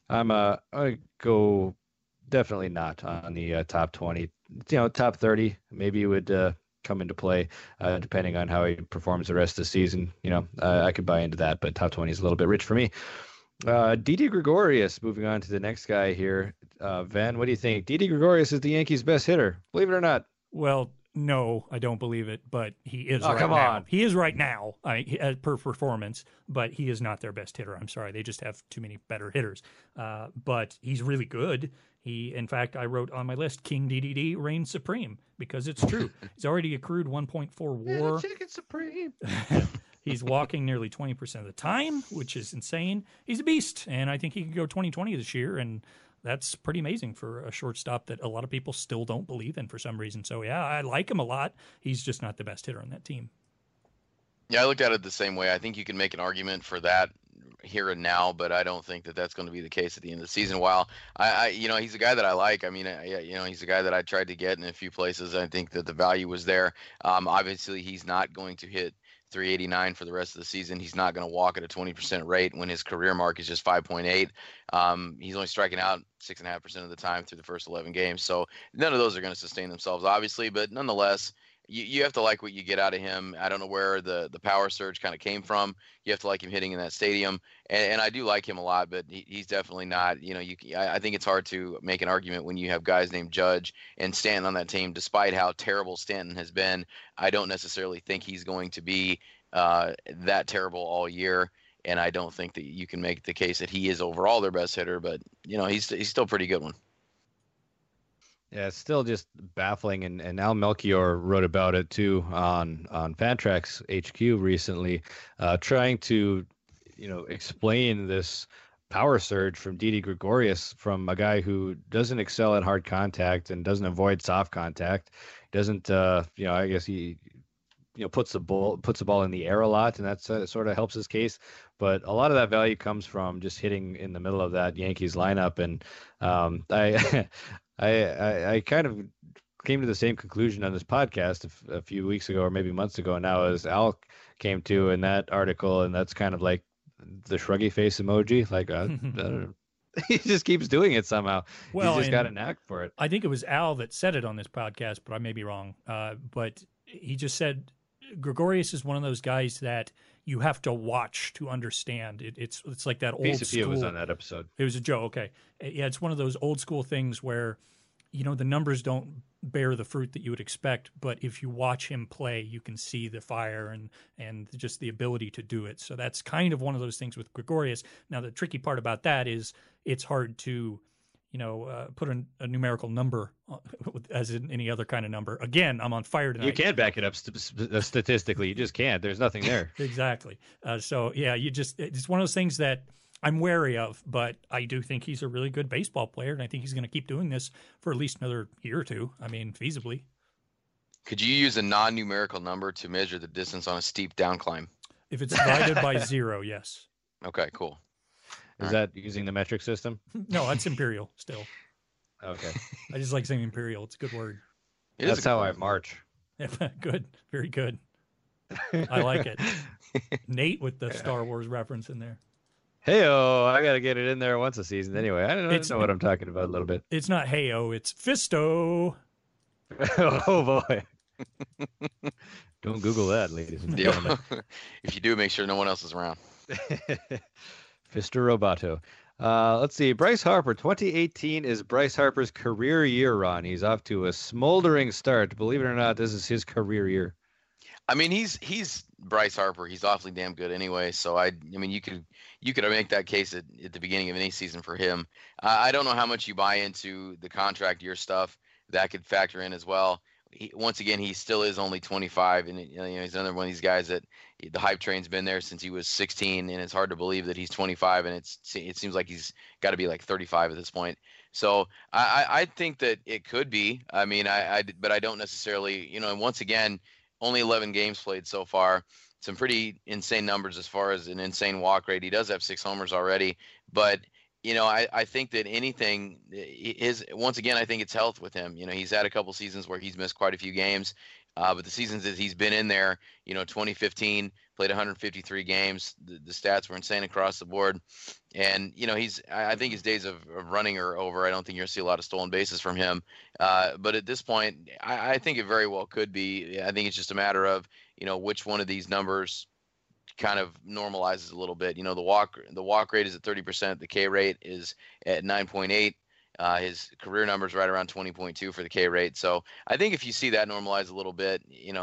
I go definitely not on the top 20. Top 30 maybe would come into play depending on how he performs the rest of the season. I could buy into that, but top 20 is a little bit rich for me. Didi Gregorius, moving on to the next guy here. Van, what do you think? Didi Gregorius is the Yankees' best hitter, believe it or not. Well, no, I don't believe it, but he is. Oh, right come now. on. He is right now per performance, but he is not their best hitter. I'm sorry. They just have too many better hitters. But he's really good. In fact, I wrote on my list, King DDD reigns supreme, because it's true. He's already accrued 1.4 WAR. Chicken supreme. He's walking nearly 20% of the time, which is insane. He's a beast, and I think he could go 20-20 this year, and that's pretty amazing for a shortstop that a lot of people still don't believe in for some reason. So, yeah, I like him a lot. He's just not the best hitter on that team. Yeah, I looked at it the same way. I think you can make an argument for that here and now, but I don't think that that's going to be the case at the end of the season. While he's a guy that I like. I mean, he's a guy that I tried to get in a few places. I think that the value was there. Obviously, he's not going to hit 389 for the rest of the season. He's not going to walk at a 20% rate when his career mark is just 5.8. He's only striking out 6.5% of the time through the first 11 games. So none of those are going to sustain themselves, obviously, but nonetheless, you have to like what you get out of him. I don't know where the power surge kind of came from. You have to like him hitting in that stadium, and I do like him a lot, but he's definitely not. I think it's hard to make an argument when you have guys named Judge and Stanton on that team. Despite how terrible Stanton has been, I don't necessarily think he's going to be that terrible all year, and I don't think that you can make the case that he is overall their best hitter. But he's still a pretty good one. Yeah, it's still just baffling, and Al Melchior wrote about it too on Fantrax HQ recently, trying to, explain this power surge from Didi Gregorius from a guy who doesn't excel at hard contact and doesn't avoid soft contact, doesn't, I guess he, puts the ball in the air a lot, and that's sort of helps his case. But a lot of that value comes from just hitting in the middle of that Yankees lineup, and I kind of came to the same conclusion on this podcast a few weeks ago, or maybe months ago now, as Al came to in that article, and that's kind of like the shruggy face emoji. Like, I don't know. He just keeps doing it somehow. Well, he's just got a knack for it. I think it was Al that said it on this podcast, but I may be wrong. But he just said Gregorius is one of those guys that you have to watch to understand. It's like that old school. was on that episode. It was a Joe. Okay. Yeah, it's one of those old school things where, the numbers don't bear the fruit that you would expect, but if you watch him play, you can see the fire and just the ability to do it. So that's kind of one of those things with Gregorius. Now, the tricky part about that is it's hard to, put a numerical number as in any other kind of number. Again, I'm on fire tonight. You can't back it up statistically. You just can't. There's nothing there. Exactly. So, yeah, it's one of those things that I'm wary of, but I do think he's a really good baseball player, and I think he's going to keep doing this for at least another year or two. I mean, feasibly. Could you use a non-numerical number to measure the distance on a steep down climb? If it's divided by 0, yes. Okay, cool. Is that using the metric system? No, that's imperial still. Okay. I just like saying imperial. It's a good word. That's how I march. Good. Very good. I like it. Nate with the Star Wars reference in there. Hey-oh, I got to get it in there once a season anyway. I don't know what I'm talking about a little bit. It's not hey-oh, it's fisto. Oh, boy. Don't Google that, ladies and gentlemen. If you do, make sure no one else is around. Fisto Roboto. Let's see. Bryce Harper. 2018 is Bryce Harper's career year, Ron. He's off to a smoldering start. Believe it or not, this is his career year. I mean, he's Bryce Harper. He's awfully damn good anyway. So I mean, you could make that case at the beginning of any season for him. I don't know how much you buy into the contract year stuff. That could factor in as well. Once again, he still is only 25, and he's another one of these guys that the hype train's been there since he was 16, and it's hard to believe that he's 25, and it seems like he's got to be like 35 at this point. So I think that it could be. I mean, but I don't necessarily, and once again, only 11 games played so far. Some pretty insane numbers as far as an insane walk rate. He does have 6 homers already, but I think that anything once again, I think it's health with him. He's had a couple seasons where he's missed quite a few games, but the seasons that he's been in there, 2015 played 153 games. The stats were insane across the board, and I think his days of running are over. I don't think you're gonna see a lot of stolen bases from him, but at this point, I think it very well could be. I think it's just a matter of which one of these numbers kind of normalizes a little bit. The walk rate is at 30%. The K rate is at 9.8. His career numbers right around 20.2 for the K rate. So I think if you see that normalize a little bit,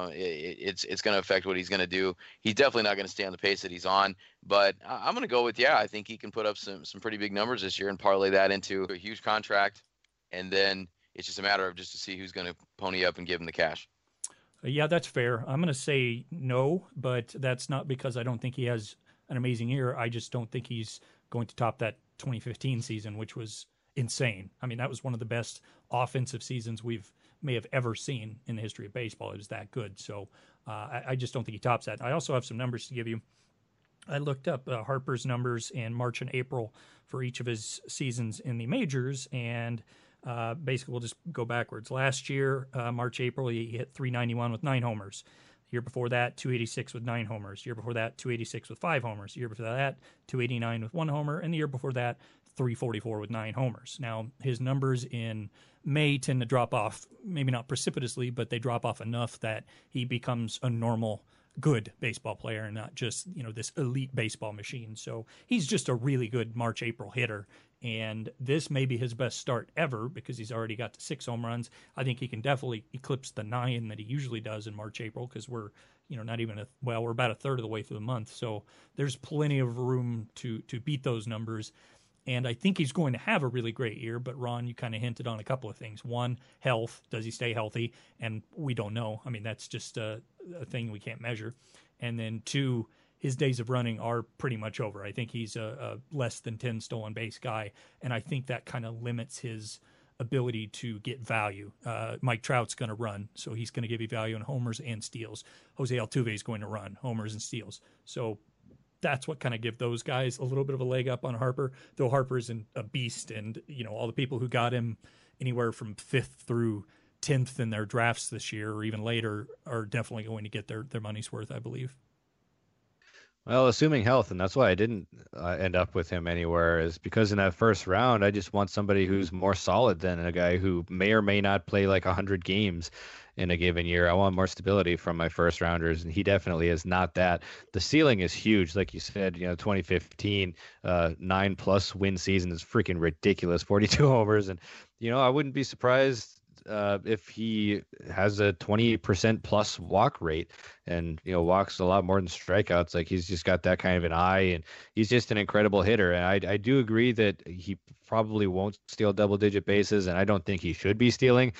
it's going to affect what he's going to do. He's definitely not going to stay on the pace that he's on. But I'm going to go with I think he can put up some pretty big numbers this year and parlay that into a huge contract. And then it's just a matter of just to see who's going to pony up and give him the cash. Yeah, that's fair. I'm going to say no, but that's not because I don't think he has an amazing year. I just don't think he's going to top that 2015 season, which was insane. I mean, that was one of the best offensive seasons may have ever seen in the history of baseball. It was that good. So I just don't think he tops that. I also have some numbers to give you. I looked up Harper's numbers in March and April for each of his seasons in the majors, and basically, we'll just go backwards. Last year, March, April, he hit 391 with 9 homers. The year before that, 286 with 9 homers. The year before that, 286 with 5 homers. The year before that, 289 with 1 homer. And the year before that, 344 with 9 homers. Now, his numbers in May tend to drop off, maybe not precipitously, but they drop off enough that he becomes a normal good baseball player and not just, this elite baseball machine. So he's just a really good March, April hitter. And this may be his best start ever because he's already got to 6 home runs. I think he can definitely eclipse the 9 that he usually does in March, April because we're, we're about a third of the way through the month. So there's plenty of room to beat those numbers. And I think he's going to have a really great year. But, Ron, you kind of hinted on a couple of things. One, health. Does he stay healthy? And we don't know. I mean, that's just a thing we can't measure. And then 2, his days of running are pretty much over. I think he's a less than 10 stolen base guy, and I think that kind of limits his ability to get value. Mike Trout's going to run, so he's going to give you value in homers and steals. Jose Altuve is going to run homers and steals. So that's what kind of give those guys a little bit of a leg up on Harper, though Harper is a beast, and all the people who got him anywhere from 5th through 10th in their drafts this year or even later are definitely going to get their money's worth, I believe. Well, assuming health, and that's why I didn't end up with him anywhere, is because in that first round, I just want somebody who's more solid than a guy who may or may not play like 100 games in a given year. I want more stability from my first rounders, and he definitely is not that. The ceiling is huge. Like you said, 2015, 9+ win season is freaking ridiculous, 42 homers. And, I wouldn't be surprised if he has a 20% plus walk rate and walks a lot more than strikeouts. Like he's just got that kind of an eye, and he's just an incredible hitter. And I do agree that he probably won't steal double-digit bases, and I don't think he should be stealing.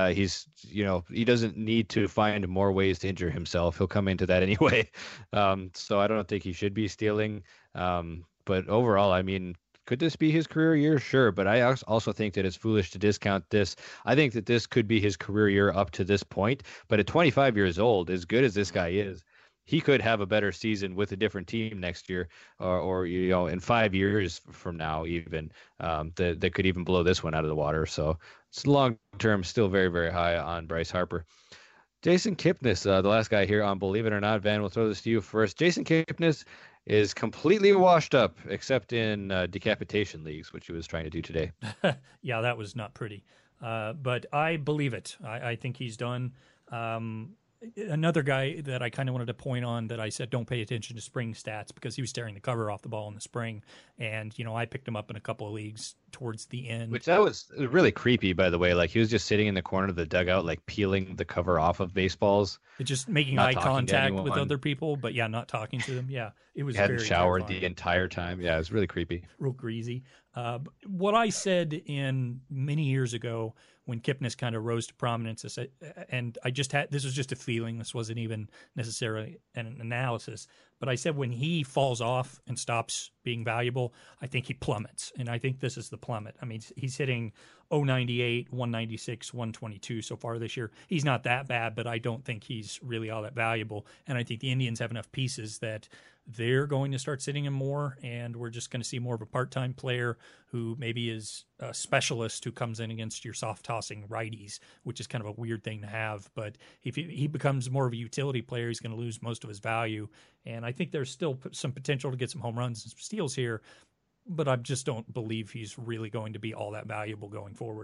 He doesn't need to find more ways to injure himself. He'll come into that anyway. So I don't think he should be stealing. But overall, I mean, could this be his career year? Sure, but I also think that it's foolish to discount this. I think that this could be his career year up to this point, but at 25 years old, as good as this guy is, he could have a better season with a different team next year, or in 5 years from now, even that could even blow this one out of the water. So it's long term, still very, very high on Bryce Harper. Jason Kipnis, the last guy here on Believe It or Not. Van, we'll throw this to you first. Jason Kipnis is completely washed up, except in decapitation leagues, which he was trying to do today. Yeah, that was not pretty. But I believe it. I think he's done. another guy that I kind of wanted to point on that I said don't pay attention to spring stats because he was tearing the cover off the ball in the spring, and I picked him up in a couple of leagues towards the end. Which that was really creepy, by the way. Like he was just sitting in the corner of the dugout, like peeling the cover off of baseballs. It's just making eye contact with other people, but not talking to them. Yeah, it was. Hadn't very showered terrifying. the entire time. Yeah, it was really creepy. Real greasy. What I said in many years ago when Kipnis kind of rose to prominence, and I just had, this was just a feeling. This wasn't even necessarily an analysis, but I said when he falls off and stops being valuable, I think he plummets. And I think this is the plummet. I mean, he's hitting 098, 196, 122 so far this year. He's not that bad, but I don't think he's really all that valuable. And I think the Indians have enough pieces that they're going to start sitting him more, and we're just going to see more of a part-time player who maybe is a specialist who comes in against your soft-tossing righties, which is kind of a weird thing to have. But if he becomes more of a utility player, he's going to lose most of his value. And I think there's still some potential to get some home runs and some steals here, but I just don't believe he's really going to be all that valuable going forward.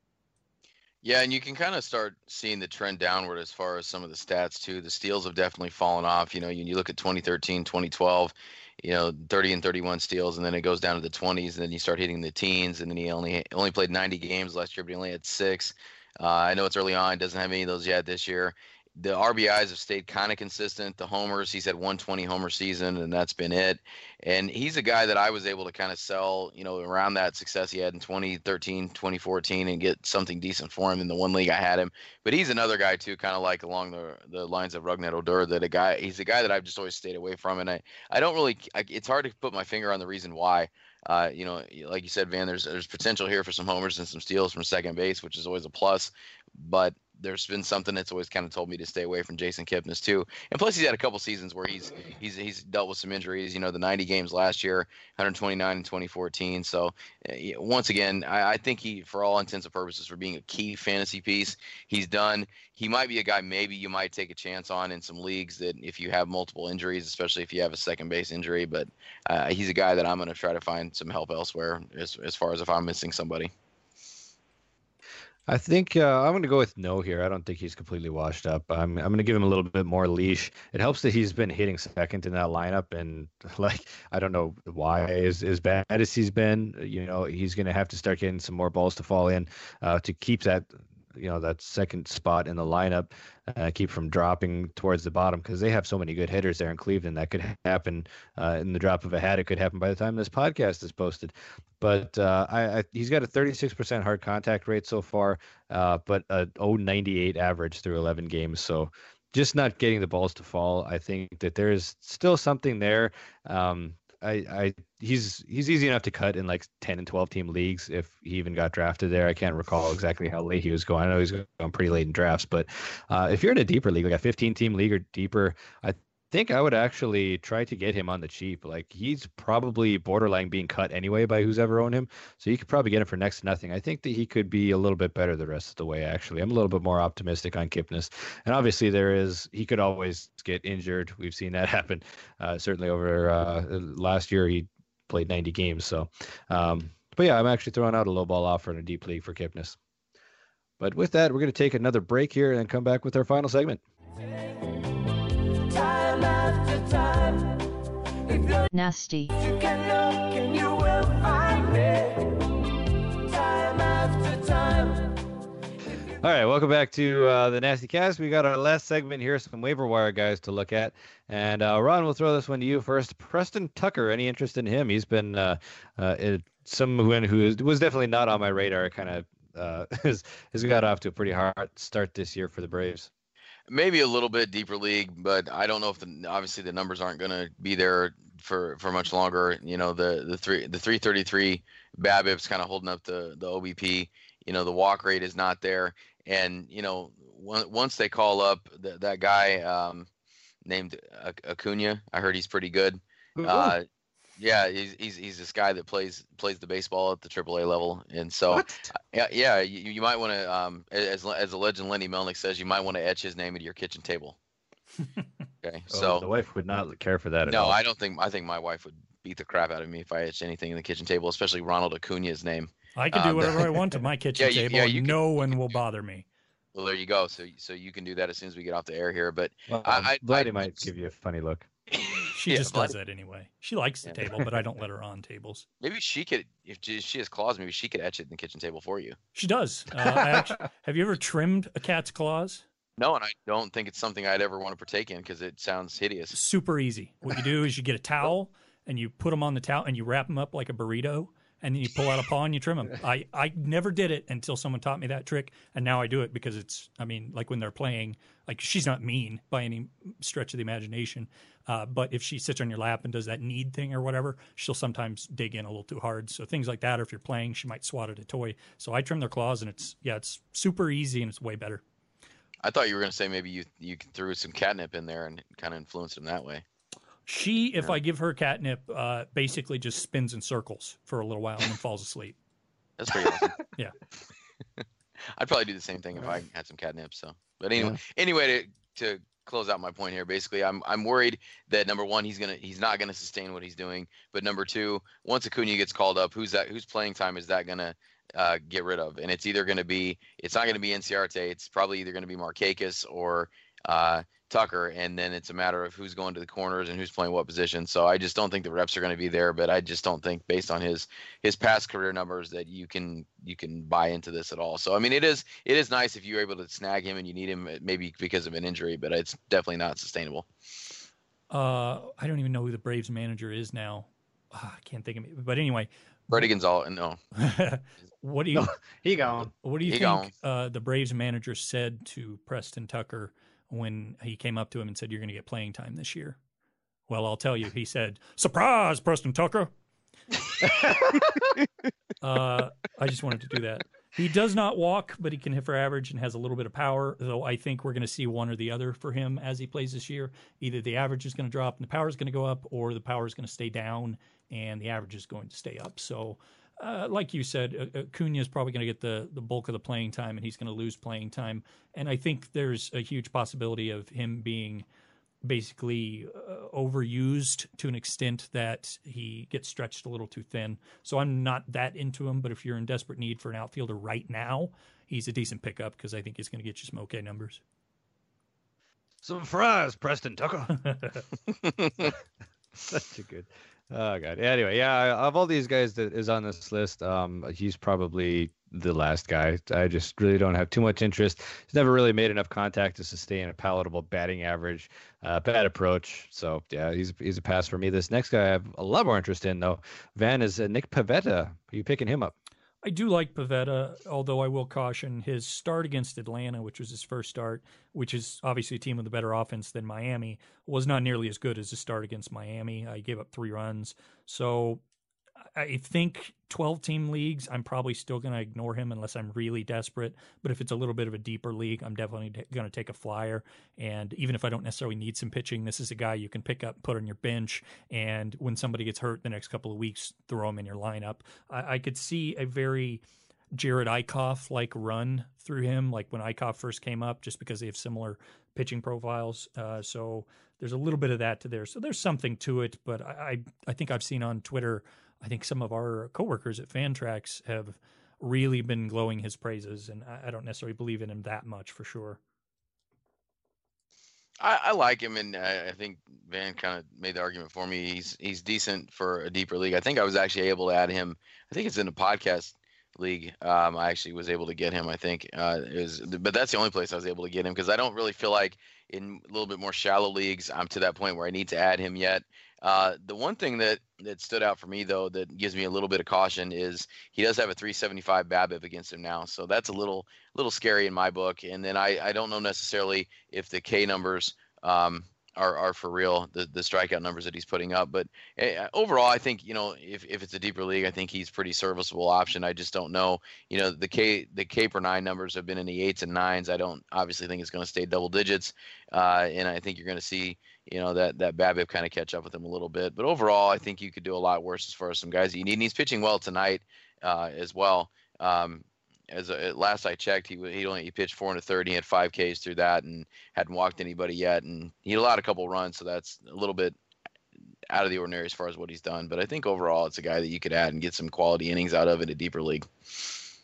Yeah, and you can kind of start seeing the trend downward as far as some of the stats too. The steals have definitely fallen off. You look at 2013, 2012, 30 and 31 steals, and then it goes down to the 20s, and then you start hitting the teens, and then he only played 90 games last year, but he only had 6. I know it's early on, doesn't have any of those yet this year. The RBIs have stayed kind of consistent. The homers, he's had 120 homer season, and that's been it. And he's a guy that I was able to kind of sell, around that success he had in 2013, 2014, and get something decent for him in the one league I had him. But he's another guy too, kind of like along the lines of Rougned Odor, he's a guy that I've just always stayed away from. And I don't really, it's hard to put my finger on the reason why. Like you said, Van, there's potential here for some homers and some steals from second base, which is always a plus. But there's been something that's always kind of told me to stay away from Jason Kipnis too. And plus he's had a couple seasons where he's dealt with some injuries, the 90 games last year, 129 in 2014. So once again, I think he, for all intents and purposes, for being a key fantasy piece, he's done. He might be a guy maybe you might take a chance on in some leagues that if you have multiple injuries, especially if you have a second base injury, but he's a guy that I'm going to try to find some help elsewhere as far as if I'm missing somebody. I think I'm going to go with no here. I don't think he's completely washed up. I'm going to give him a little bit more leash. It helps that he's been hitting second in that lineup, and I don't know why as bad as he's been. He's going to have to start getting some more balls to fall in to keep that that second spot in the lineup, keep from dropping towards the bottom, because they have so many good hitters there in Cleveland. That could happen in the drop of a hat. It could happen by the time this podcast is posted. But he's got a 36% hard contact rate so far, but a 0.98 average through 11 games. So just not getting the balls to fall. I think that there is still something there. He's easy enough to cut in like 10 and 12 team leagues if he even got drafted there. I can't recall exactly how late he was going. I know he's going pretty late in drafts, but if you're in a deeper league, like a 15 team league or deeper, I think I would actually try to get him on the cheap. Like he's probably borderline being cut anyway by who's ever owned him. So you could probably get him for next to nothing. I think that he could be a little bit better the rest of the way. Actually, I'm a little bit more optimistic on Kipnis. And obviously he could always get injured. We've seen that happen. Certainly over last year, he played 90 games. So, but yeah, I'm actually throwing out a low ball offer in a deep league for Kipnis. But with that, we're going to take another break here and then come back with our final segment. Time after time. If you're nasty, you can look and you will find me. Time after time. All right, welcome back to the Nasty Cast. We got our last segment here, some waiver wire guys to look at. And Ron, we'll throw this one to you first. Preston Tucker, any interest in him? He's been someone who was definitely not on my radar, kind of has got off to a pretty hard start this year for the Braves. Maybe a little bit deeper league, but I don't know if obviously the numbers aren't going to be there for much longer. The 333 BABIP's kind of holding up the OBP. The walk rate is not there, and once they call up that guy named Acuna, I heard he's pretty good. Yeah, he's this guy that plays the baseball at the AAA level, and so yeah, you might want to, as the legend Lenny Melnick says, you might want to etch his name into your kitchen table. Okay, so the wife would not care for that at no, all. I think my wife would beat the crap out of me if I etched anything in the kitchen table, especially Ronald Acuna's name. I can do whatever I want to my kitchen table. Yeah, no one will bother me. Well, there you go. So you can do that as soon as we get off the air here. But Well, I Vladdy might give you a funny look. She Yeah, just does that anyway. She likes the Yeah. table, but I don't let her on tables. maybe she could, if she has claws, maybe she could etch it in the kitchen table for you. She does. Have you ever trimmed a cat's claws? No, and I don't think it's something I'd ever want to partake in because it sounds hideous. Super easy. What you do is you get a towel and you put them on the towel and you wrap them up like a burrito, and then you pull out a paw and you trim them. I never did it until someone taught me that trick, and now I do it because it's, I mean, like when they're playing, like she's not mean by any stretch of the imagination, but if she sits on your lap and does that knead thing or whatever, she'll sometimes dig in a little too hard. So things like that, or if you're playing, she might swat at a toy. So I trim their claws, and it's super easy and it's way better. I thought you were going to say maybe you threw some catnip in there and kind of influenced him that way. She, if I give her catnip, basically just spins in circles for a little while and then falls asleep. That's pretty awesome. Yeah. I'd probably do the same thing if I had some catnip. So, but anyway, to close out my point here, basically, I'm worried that number one, he's not gonna sustain what he's doing. But number two, once Acuna gets called up, whose playing time is that gonna get rid of? And it's not gonna be Inciarte. It's probably either gonna be Markakis or Tucker, and then it's a matter of who's going to the corners and who's playing what position. So I just don't think the reps are going to be there, but I just don't think, based on his past career numbers, that you can buy into this at all. So I mean, it is nice if you're able to snag him and you need him, maybe because of an injury, but it's definitely not sustainable. I don't even know who the Braves manager is now. I can't think of it, but anyway. Freddie Gonzalez, no. What do you? He gone. What do you think the Braves manager said to Preston Tucker when he came up to him and said, "You're going to get playing time this year"? Well, I'll tell you. He said, "Surprise, Preston Tucker." I just wanted to do that. He does not walk, but he can hit for average and has a little bit of power, though I think we're going to see one or the other for him as he plays this year. Either the average is going to drop and the power is going to go up, or the power is going to stay down and the average is going to stay up. So, like you said, Acuna is probably going to get the bulk of the playing time, and he's going to lose playing time. And I think there's a huge possibility of him being basically overused to an extent that he gets stretched a little too thin. So I'm not that into him, but if you're in desperate need for an outfielder right now, he's a decent pickup because I think he's going to get you some okay numbers. Some fries, Preston Tucker. Such a good. Oh god. Anyway, yeah, of all these guys that is on this list, he's probably the last guy. I just really don't have too much interest. He's never really made enough contact to sustain a palatable batting average. Bad approach. So yeah, he's a pass for me. This next guy I have a lot more interest in though. Van is Nick Pivetta. Are you picking him up? I do like Pivetta, although I will caution his start against Atlanta, which was his first start, which is obviously a team with a better offense than Miami, was not nearly as good as his start against Miami. He gave up 3 runs. So I think 12-team leagues, I'm probably still going to ignore him unless I'm really desperate. But if it's a little bit of a deeper league, I'm definitely going to take a flyer. And even if I don't necessarily need some pitching, this is a guy you can pick up, put on your bench, and when somebody gets hurt the next couple of weeks, throw him in your lineup. I could see a very Jared Eichhoff-like run through him, like when Eichhoff first came up, just because they have similar pitching profiles. So there's a little bit of that to there. So there's something to it, but I think I've seen on Twitter, I think some of our coworkers at Fantrax have really been glowing his praises, and I don't necessarily believe in him that much for sure. I like him, and I think Van kind of made the argument for me. He's decent for a deeper league. I think I was actually able to add him. I think it's in a podcast league. I actually was able to get him. I think but that's the only place I was able to get him because I don't really feel like in a little bit more shallow leagues I'm to that point where I need to add him yet. The one thing that stood out for me, though, that gives me a little bit of caution is he does have a 375 BABIP against him now. So that's a little scary in my book. And then I don't know necessarily if the K numbers are for real, the strikeout numbers that he's putting up. But overall, I think, if it's a deeper league, I think he's pretty serviceable option. I just don't know. The K per 9 numbers have been in the 8s and 9s. I don't obviously think it's going to stay double digits. And I think you're going to see, that BABIP kind of catch up with him a little bit. But overall, I think you could do a lot worse as far as some guys that you need. And he's pitching well tonight as well. Last I checked, he pitched 4 1/3. He had 5 Ks through that and hadn't walked anybody yet. And he allowed a couple runs, so that's a little bit out of the ordinary as far as what he's done. But I think overall, it's a guy that you could add and get some quality innings out of in a deeper league.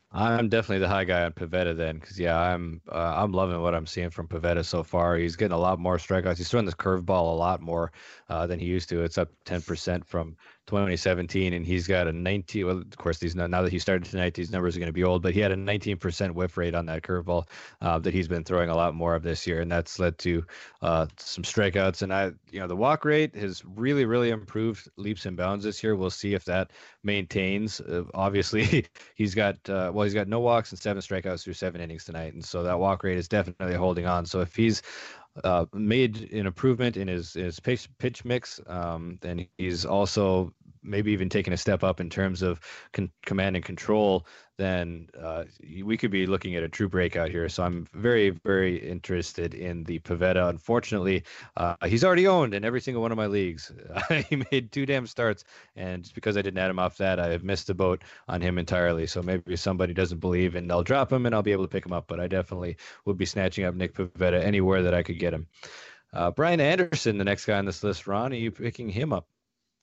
I'm definitely the high guy on Pivetta then, because yeah, I'm loving what I'm seeing from Pivetta so far. He's getting a lot more strikeouts. He's throwing this curveball a lot more than he used to. It's up 10% from 2017, and he's got a 19. Well, of course, these now that he started tonight, these numbers are going to be old, but he had a 19% whiff rate on that curveball that he's been throwing a lot more of this year, and that's led to some strikeouts. And the walk rate has really, really improved leaps and bounds this year. We'll see if that maintains. Obviously, he's got no walks and 7 strikeouts through 7 innings tonight, and so that walk rate is definitely holding on. So if he's made an improvement in his pitch mix, then he's also maybe even taking a step up in terms of command and control, then we could be looking at a true breakout here. So I'm very, very interested in the Pivetta. Unfortunately, he's already owned in every single one of my leagues. He made 2 damn starts, and just because I didn't add him off that, I have missed the boat on him entirely. So maybe somebody doesn't believe, and they'll drop him, and I'll be able to pick him up. But I definitely will be snatching up Nick Pivetta anywhere that I could get him. Brian Anderson, the next guy on this list. Ron, are you picking him up?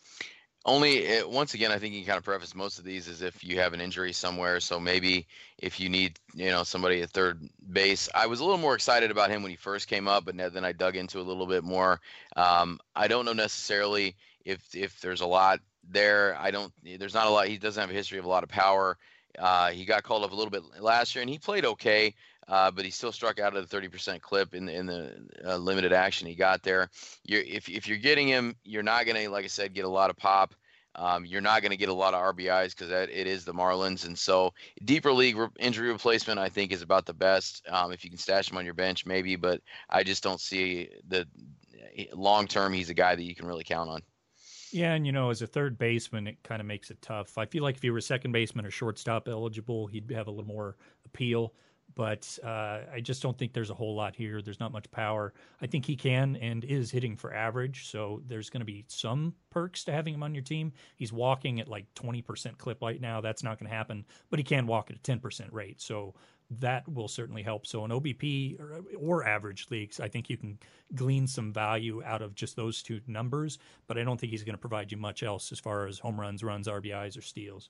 Only once again, I think you can kind of preface most of these as if you have an injury somewhere. So maybe if you need, somebody at third base. I was a little more excited about him when he first came up, but then I dug into a little bit more. I don't know necessarily if there's a lot there. There's not a lot. He doesn't have a history of a lot of power. He got called up a little bit last year, and he played okay. But he still struck out at the 30% clip in the limited action he got there. If you're getting him, you're not going to, like I said, get a lot of pop. You're not going to get a lot of RBIs because it is the Marlins. And so deeper league injury replacement, I think, is about the best. If you can stash him on your bench, maybe. But I just don't see the long term he's a guy that you can really count on. Yeah, and as a third baseman, it kind of makes it tough. I feel like if he were second baseman or shortstop eligible, he'd have a little more appeal. But I just don't think there's a whole lot here. There's not much power. I think he can and is hitting for average, so there's going to be some perks to having him on your team. He's walking at like 20% clip right now. That's not going to happen, but he can walk at a 10% rate, so that will certainly help. So in OBP or average leagues, I think you can glean some value out of just those 2 numbers, but I don't think he's going to provide you much else as far as home runs, RBIs, or steals.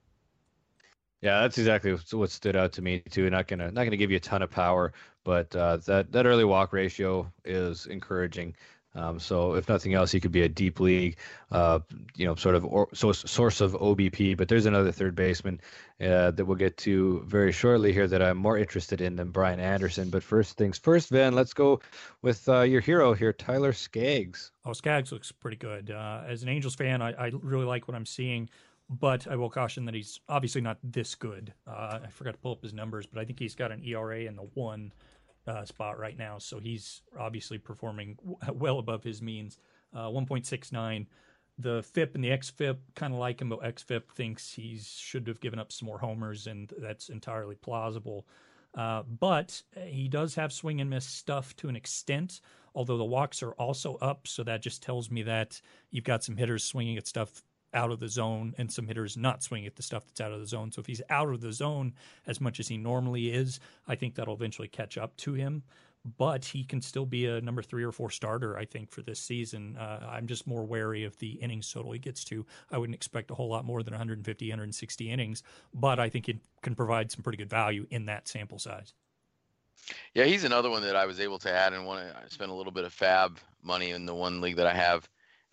Yeah, that's exactly what stood out to me too. Not gonna give you a ton of power, but that early walk ratio is encouraging. So if nothing else, he could be a deep league, sort of source of OBP. But there's another third baseman that we'll get to very shortly here that I'm more interested in than Brian Anderson. But first things first, Van, let's go with your hero here, Tyler Skaggs. Oh, Skaggs looks pretty good. As an Angels fan, I really like what I'm seeing. But I will caution that he's obviously not this good. I forgot to pull up his numbers, but I think he's got an ERA in the 1 spot right now. So he's obviously performing well above his means. 1.69. The FIP and the XFIP kind of like him, but XFIP thinks he should have given up some more homers, and that's entirely plausible. But he does have swing and miss stuff to an extent, although the walks are also up. So that just tells me that you've got some hitters swinging at stuff out of the zone and some hitters not swing at the stuff that's out of the zone. So if he's out of the zone as much as he normally is, I think that'll eventually catch up to him. But he can still be a number 3 or 4 starter, I think, for this season. I'm just more wary of the innings total he gets to. I wouldn't expect a whole lot more than 150, 160 innings, but I think it can provide some pretty good value in that sample size. Yeah, he's another one that I was able to add and I spent a little bit of fab money in the one league that I have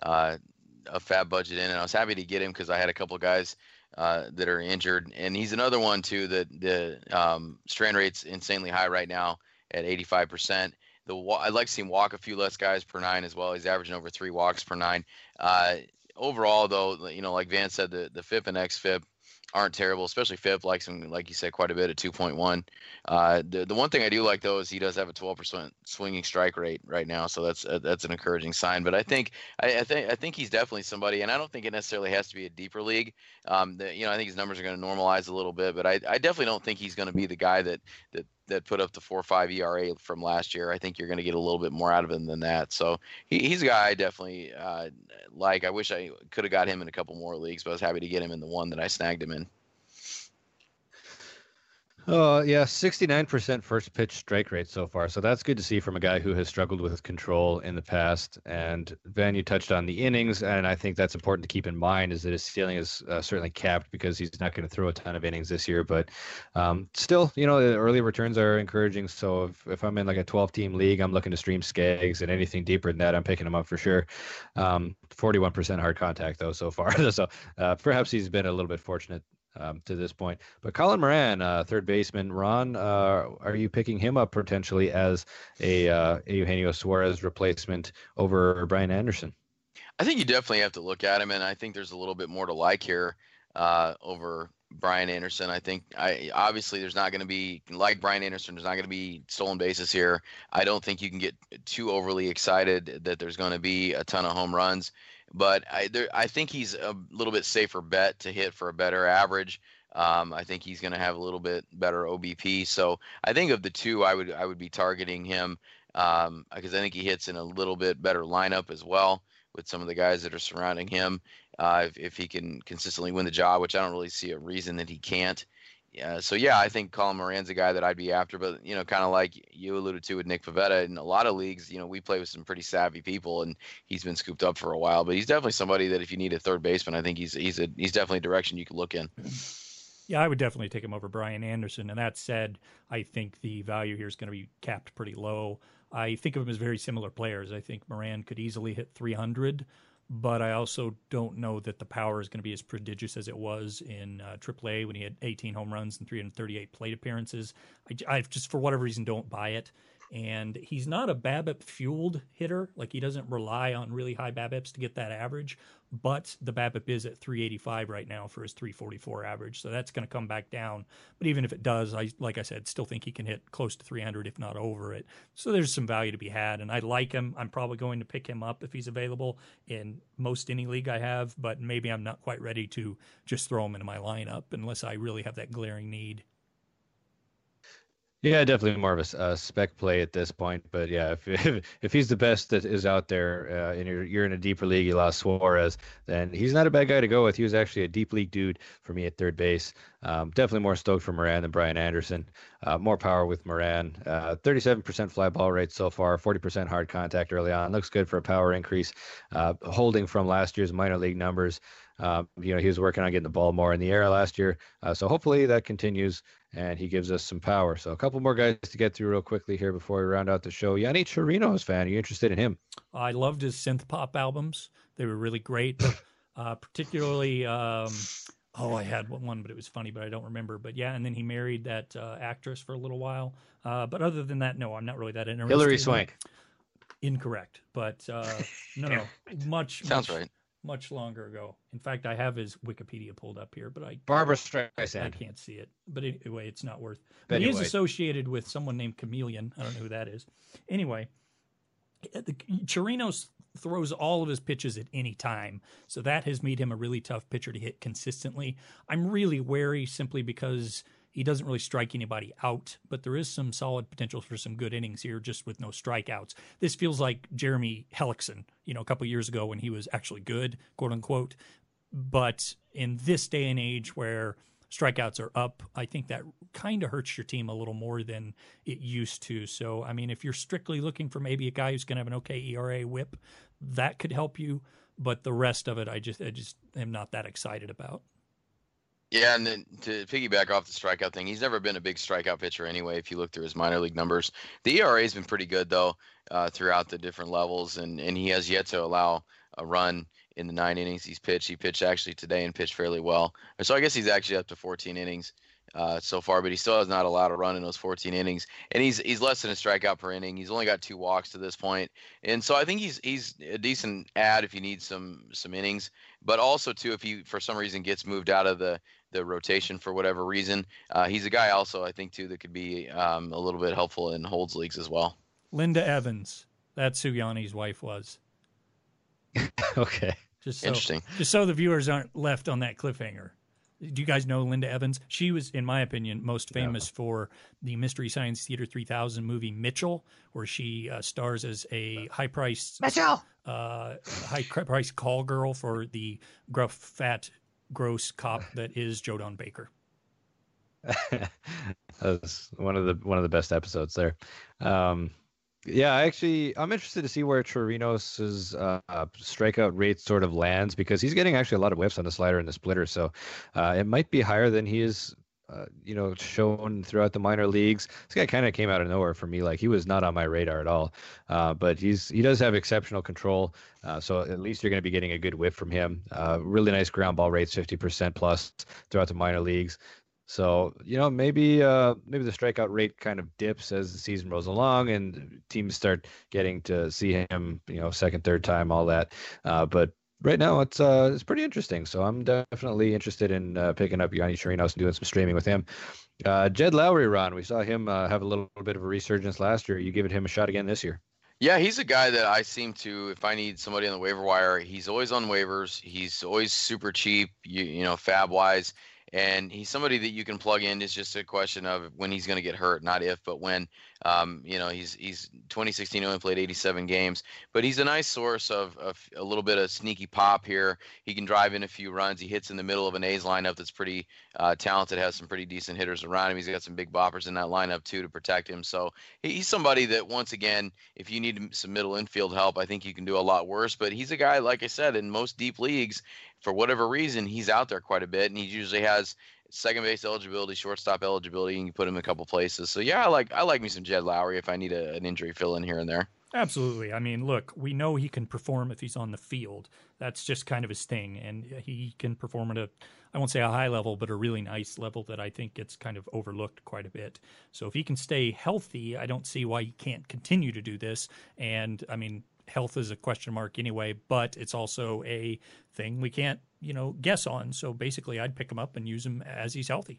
a fab budget in, and I was happy to get him because I had a couple of guys that are injured, and he's another one too that the strand rate's insanely high right now at 85%. I'd like to see him walk a few less guys per 9 as well. He's averaging over 3 walks per 9. Overall, though, like Van said, the FIP and XFIP aren't terrible, especially FIP likes him, like you said, quite a bit at 2.1. The one thing I do like though is he does have a 12% swinging strike rate right now, so that's an encouraging sign. But I think he's definitely somebody, and I don't think it necessarily has to be a deeper league. I think his numbers are going to normalize a little bit, but I definitely don't think he's going to be the guy that put up the 4.5 ERA from last year. I think you're going to get a little bit more out of him than that. So he's a guy I definitely like. I wish I could have got him in a couple more leagues, but I was happy to get him in the one that I snagged him in. Oh, yeah, 69% first pitch strike rate so far. So that's good to see from a guy who has struggled with control in the past. And Van, you touched on the innings, and I think that's important to keep in mind is that his ceiling is certainly capped because he's not going to throw a ton of innings this year. But still, the early returns are encouraging. So if I'm in like a 12-team league, I'm looking to stream Skaggs, and anything deeper than that, I'm picking him up for sure. 41% hard contact, though, so far. So perhaps he's been a little bit fortunate to this point. But Colin Moran, third baseman, Ron, are you picking him up potentially as a Eugenio Suarez replacement over Brian Anderson? I think you definitely have to look at him, and I think there's a little bit more to like here over Brian Anderson. I think obviously there's not going to be, like Brian Anderson, there's not going to be stolen bases here. I don't think you can get too overly excited that there's going to be a ton of home runs. But I think he's a little bit safer bet to hit for a better average. I think he's going to have a little bit better OBP. So I think of the two, I would be targeting him because I think he hits in a little bit better lineup as well with some of the guys that are surrounding him. If he can consistently win the job, which I don't really see a reason that he can't. So I think Colin Moran's a guy that I'd be after, but kind of like you alluded to with Nick Pivetta, in a lot of leagues, we play with some pretty savvy people, and he's been scooped up for a while. But he's definitely somebody that if you need a third baseman, I think he's definitely a direction you could look in. Yeah, I would definitely take him over Brian Anderson. And that said, I think the value here is going to be capped pretty low. I think of him as very similar players. I think Moran could easily hit 300. But I also don't know that the power is going to be as prodigious as it was in AAA when he had 18 home runs and 338 plate appearances. I just, for whatever reason, don't buy it. And he's not a BABIP-fueled hitter. Like, he doesn't rely on really high BABIPs to get that average. But the BABIP is at 385 right now for his 344 average. So that's going to come back down. But even if it does, like I said, still think he can hit close to 300, if not over it. So there's some value to be had. And I like him. I'm probably going to pick him up if he's available in most any league I have. But maybe I'm not quite ready to just throw him into my lineup unless I really have that glaring need. Yeah, definitely more of a spec play at this point. But yeah, if he's the best that is out there, and you're in a deeper league, you lost Suarez, then he's not a bad guy to go with. He was actually a deep league dude for me at third base. Definitely more stoked for Moran than Brian Anderson. More power with Moran. 37% fly ball rate so far, 40% hard contact early on. Looks good for a power increase. Holding from last year's minor league numbers. He was working on getting the ball more in the air last year. So hopefully that continues and he gives us some power. So a couple more guys to get through real quickly here before we round out the show. Yonny Chirinos fan, are you interested in him? I loved his synth pop albums. They were really great. Particularly, I had one, but it was funny, but I don't remember. But yeah, and then he married that actress for a little while. But other than that, no, I'm not really that interested. Hilary Swank. Incorrect, but no, Sounds right. Much longer ago. In fact, I have his Wikipedia pulled up here, but Barbara Streisand. I can't see it. But anyway, it's not worth. But he is associated with someone named Chameleon. I don't know who that is. Anyway, Chirinos throws all of his pitches at any time, so that has made him a really tough pitcher to hit consistently. I'm really wary simply because he doesn't really strike anybody out, but there is some solid potential for some good innings here just with no strikeouts. This feels like Jeremy Hellickson, a couple years ago when he was actually good, quote unquote. But in this day and age where strikeouts are up, I think that kind of hurts your team a little more than it used to. So, I mean, if you're strictly looking for maybe a guy who's going to have an okay ERA whip, that could help you. But the rest of it, I just am not that excited about. Yeah, and then to piggyback off the strikeout thing, he's never been a big strikeout pitcher anyway, if you look through his minor league numbers. The ERA has been pretty good, though, throughout the different levels, and he has yet to allow a run in the 9 innings he's pitched. He pitched actually today and pitched fairly well. So I guess he's actually up to 14 innings so far, but he still has not allowed a run in those 14 innings. And he's less than a strikeout per inning. He's only got 2 walks to this point. And so I think he's a decent add if you need some innings, but also, too, if he, for some reason, gets moved out of the rotation for whatever reason. He's a guy also, I think, too, that could be a little bit helpful in holds leagues as well. Linda Evans. That's who Yanni's wife was. Okay. Interesting. Just so the viewers aren't left on that cliffhanger. Do you guys know Linda Evans? She was, in my opinion, most famous for the Mystery Science Theater 3000 movie Mitchell, where she stars as a high-priced call girl for the gruff, fat, gross cop that is Joe Don Baker. That was one of the best episodes there. Yeah, I'm interested to see where Chirinos's strikeout rate sort of lands because he's getting actually a lot of whiffs on the slider and the splitter. So it might be higher than he is, shown throughout the minor leagues. This guy kind of came out of nowhere for me. Like he was not on my radar at all. But he does have exceptional control. So at least you're going to be getting a good whiff from him. Really nice ground ball rates, 50% plus throughout the minor leagues. So, maybe the strikeout rate kind of dips as the season rolls along and teams start getting to see him, second, third time, all that. But right now it's pretty interesting. So I'm definitely interested in picking up Yonny Chirinos and doing some streaming with him. Jed Lowry, Ron, we saw him have a little bit of a resurgence last year. You giving him a shot again this year? Yeah, he's a guy that I seem to, if I need somebody on the waiver wire, he's always on waivers. He's always super cheap, fab wise. And he's somebody that you can plug in. It's just a question of when he's going to get hurt, not if, but when. He's 2016 only played 87 games, but he's a nice source of a little bit of sneaky pop here. He can drive in a few runs. He hits in the middle of an A's lineup that's pretty talented, has some pretty decent hitters around him. He's got some big boppers in that lineup too to protect him. So he's somebody that, once again, if you need some middle infield help, I think you can do a lot worse. But he's a guy, like I said, in most deep leagues, for whatever reason, he's out there quite a bit, and he usually has second base eligibility, shortstop eligibility, and you put him in a couple places. So yeah, I like me some Jed Lowry if I need an injury fill in here and there. Absolutely. I mean, look, we know he can perform if he's on the field. That's just kind of his thing, and he can perform at I won't say a high level, but a really nice level that I think gets kind of overlooked quite a bit. So if he can stay healthy, I don't see why he can't continue to do this. And I mean, health is a question mark anyway, but it's also a thing we can't, guess on. So basically, I'd pick him up and use him as he's healthy.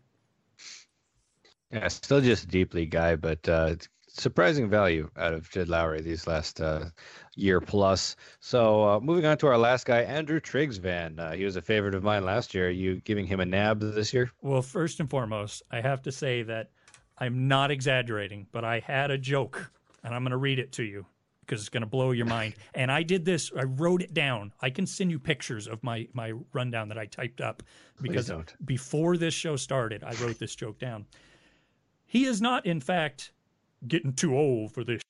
Yeah, still just a deep league guy, but surprising value out of Jed Lowry these last year plus. So moving on to our last guy, Andrew Triggs, Van. He was a favorite of mine last year. Are you giving him a nab this year? Well, first and foremost, I have to say that I'm not exaggerating, but I had a joke, and I'm going to read it to you, because it's going to blow your mind. And I did this. I wrote it down. I can send you pictures of my rundown that I typed up. Because before this show started, I wrote this joke down. He is not, in fact, getting too old for this.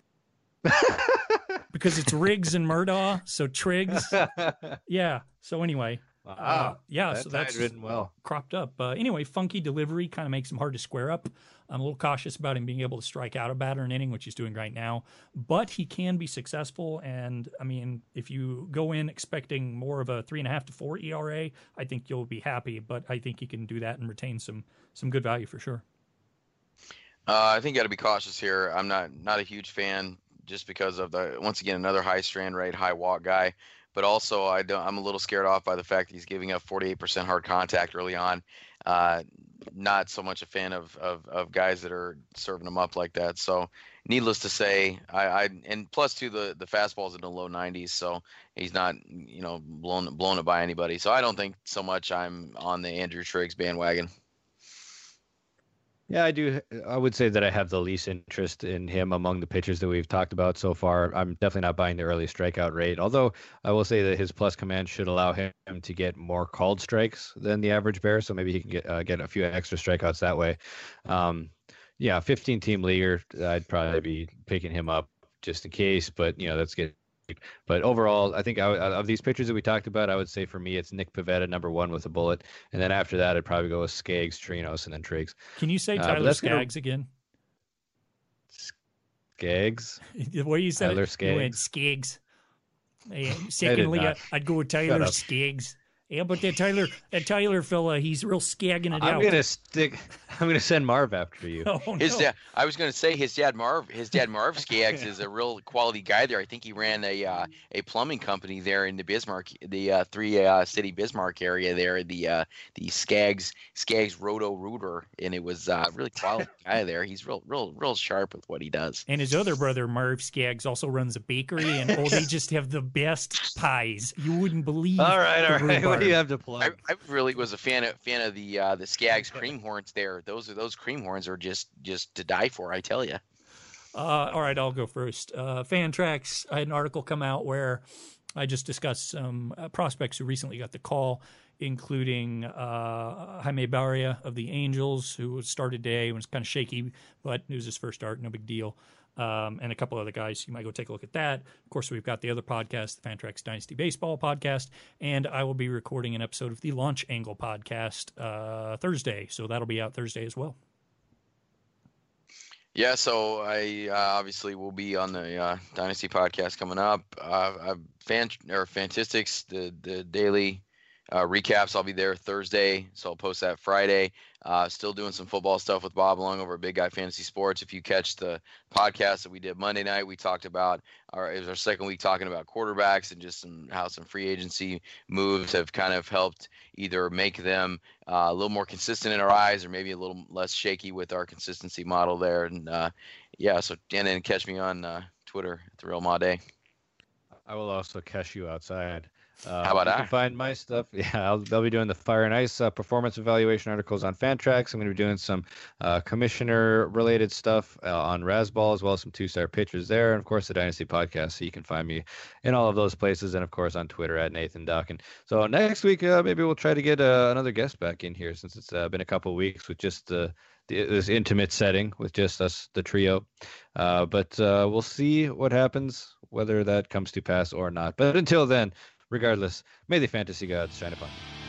Because it's Riggs and Murdaugh. So Triggs. Yeah. So anyway. So that's written well. Cropped up. Anyway, funky delivery kind of makes him hard to square up. I'm a little cautious about him being able to strike out a batter in an inning, which he's doing right now. But he can be successful. And, I mean, if you go in expecting more of a 3.5 to 4 ERA, I think you'll be happy. But I think he can do that and retain some good value for sure. I think you got to be cautious here. I'm not a huge fan just because of once again, another high strand rate, high walk guy. But also, I'm a little scared off by the fact that he's giving up 48% hard contact early on. Not so much a fan of guys that are serving them up like that. So, needless to say, and plus too, the fastball's in the low 90s, so he's not blown it by anybody. So I don't think so much I'm on the Andrew Triggs bandwagon. Yeah, I do. I would say that I have the least interest in him among the pitchers that we've talked about so far. I'm definitely not buying the early strikeout rate, although I will say that his plus command should allow him to get more called strikes than the average Bear, so maybe he can get a few extra strikeouts that way. 15-team leaguer, I'd probably be picking him up just in case, but that's good. But overall, I think of these pitchers that we talked about, I would say for me it's Nick Pivetta, number one with a bullet, and then after that I'd probably go with Skaggs, Chirinos, and then Triggs. Can you say Tyler Skaggs again? Skaggs. The way you said Tyler it, Skaggs. You went Skaggs. Secondly, I'd go with Tyler Skaggs. Yeah, but that Tyler fella, he's real skagging it out. I'm gonna send Marv after you. Oh, no. His dad, I was gonna say his dad Marv Skaggs is a real quality guy there. I think he ran a plumbing company there in the Bismarck, the city Bismarck area there, the Skaggs Roto Rooter, and it was really quality guy there. He's real sharp with what he does. And his other brother Marv Skaggs also runs a bakery, and they just have the best pies. You wouldn't believe. All right. What do you have to plug? I really was a fan of the Skaggs cream horns there. Those cream horns are just to die for, I tell you. All right, I'll go first. Fantrax, I had an article come out where I just discussed some prospects who recently got the call, including Jaime Barria of the Angels, who started today and was kind of shaky, but it was his first start, no big deal. And a couple other guys. You might go take a look at that. Of course, we've got the other podcast, the Fantrax Dynasty Baseball podcast, and I will be recording an episode of the Launch Angle podcast Thursday, so that'll be out Thursday as well. Yeah, so I obviously will be on the Dynasty podcast coming up. Fantastics, the daily recaps. I'll be there Thursday, so I'll post that Friday. Still doing some football stuff with Bob Long over at Big Guy Fantasy Sports. If you catch the podcast that we did Monday night, we talked about it was our second week talking about quarterbacks and just how some free agency moves have kind of helped either make them a little more consistent in our eyes or maybe a little less shaky with our consistency model there. And so then catch me on Twitter at The Real Ma Day. I will also catch you outside. How about you that? can find my stuff. Yeah, I'll be doing the Fire and Ice performance evaluation articles on Fantrax. I'm going to be doing some commissioner-related stuff on Razzball, as well as some two-star pitchers there, and of course the Dynasty podcast. So you can find me in all of those places, and of course on Twitter at Nathan Duck. And so next week, maybe we'll try to get another guest back in here, since it's been a couple of weeks with just this intimate setting with just us, the trio. But we'll see what happens, whether that comes to pass or not. But until then, regardless, may the fantasy gods shine upon you.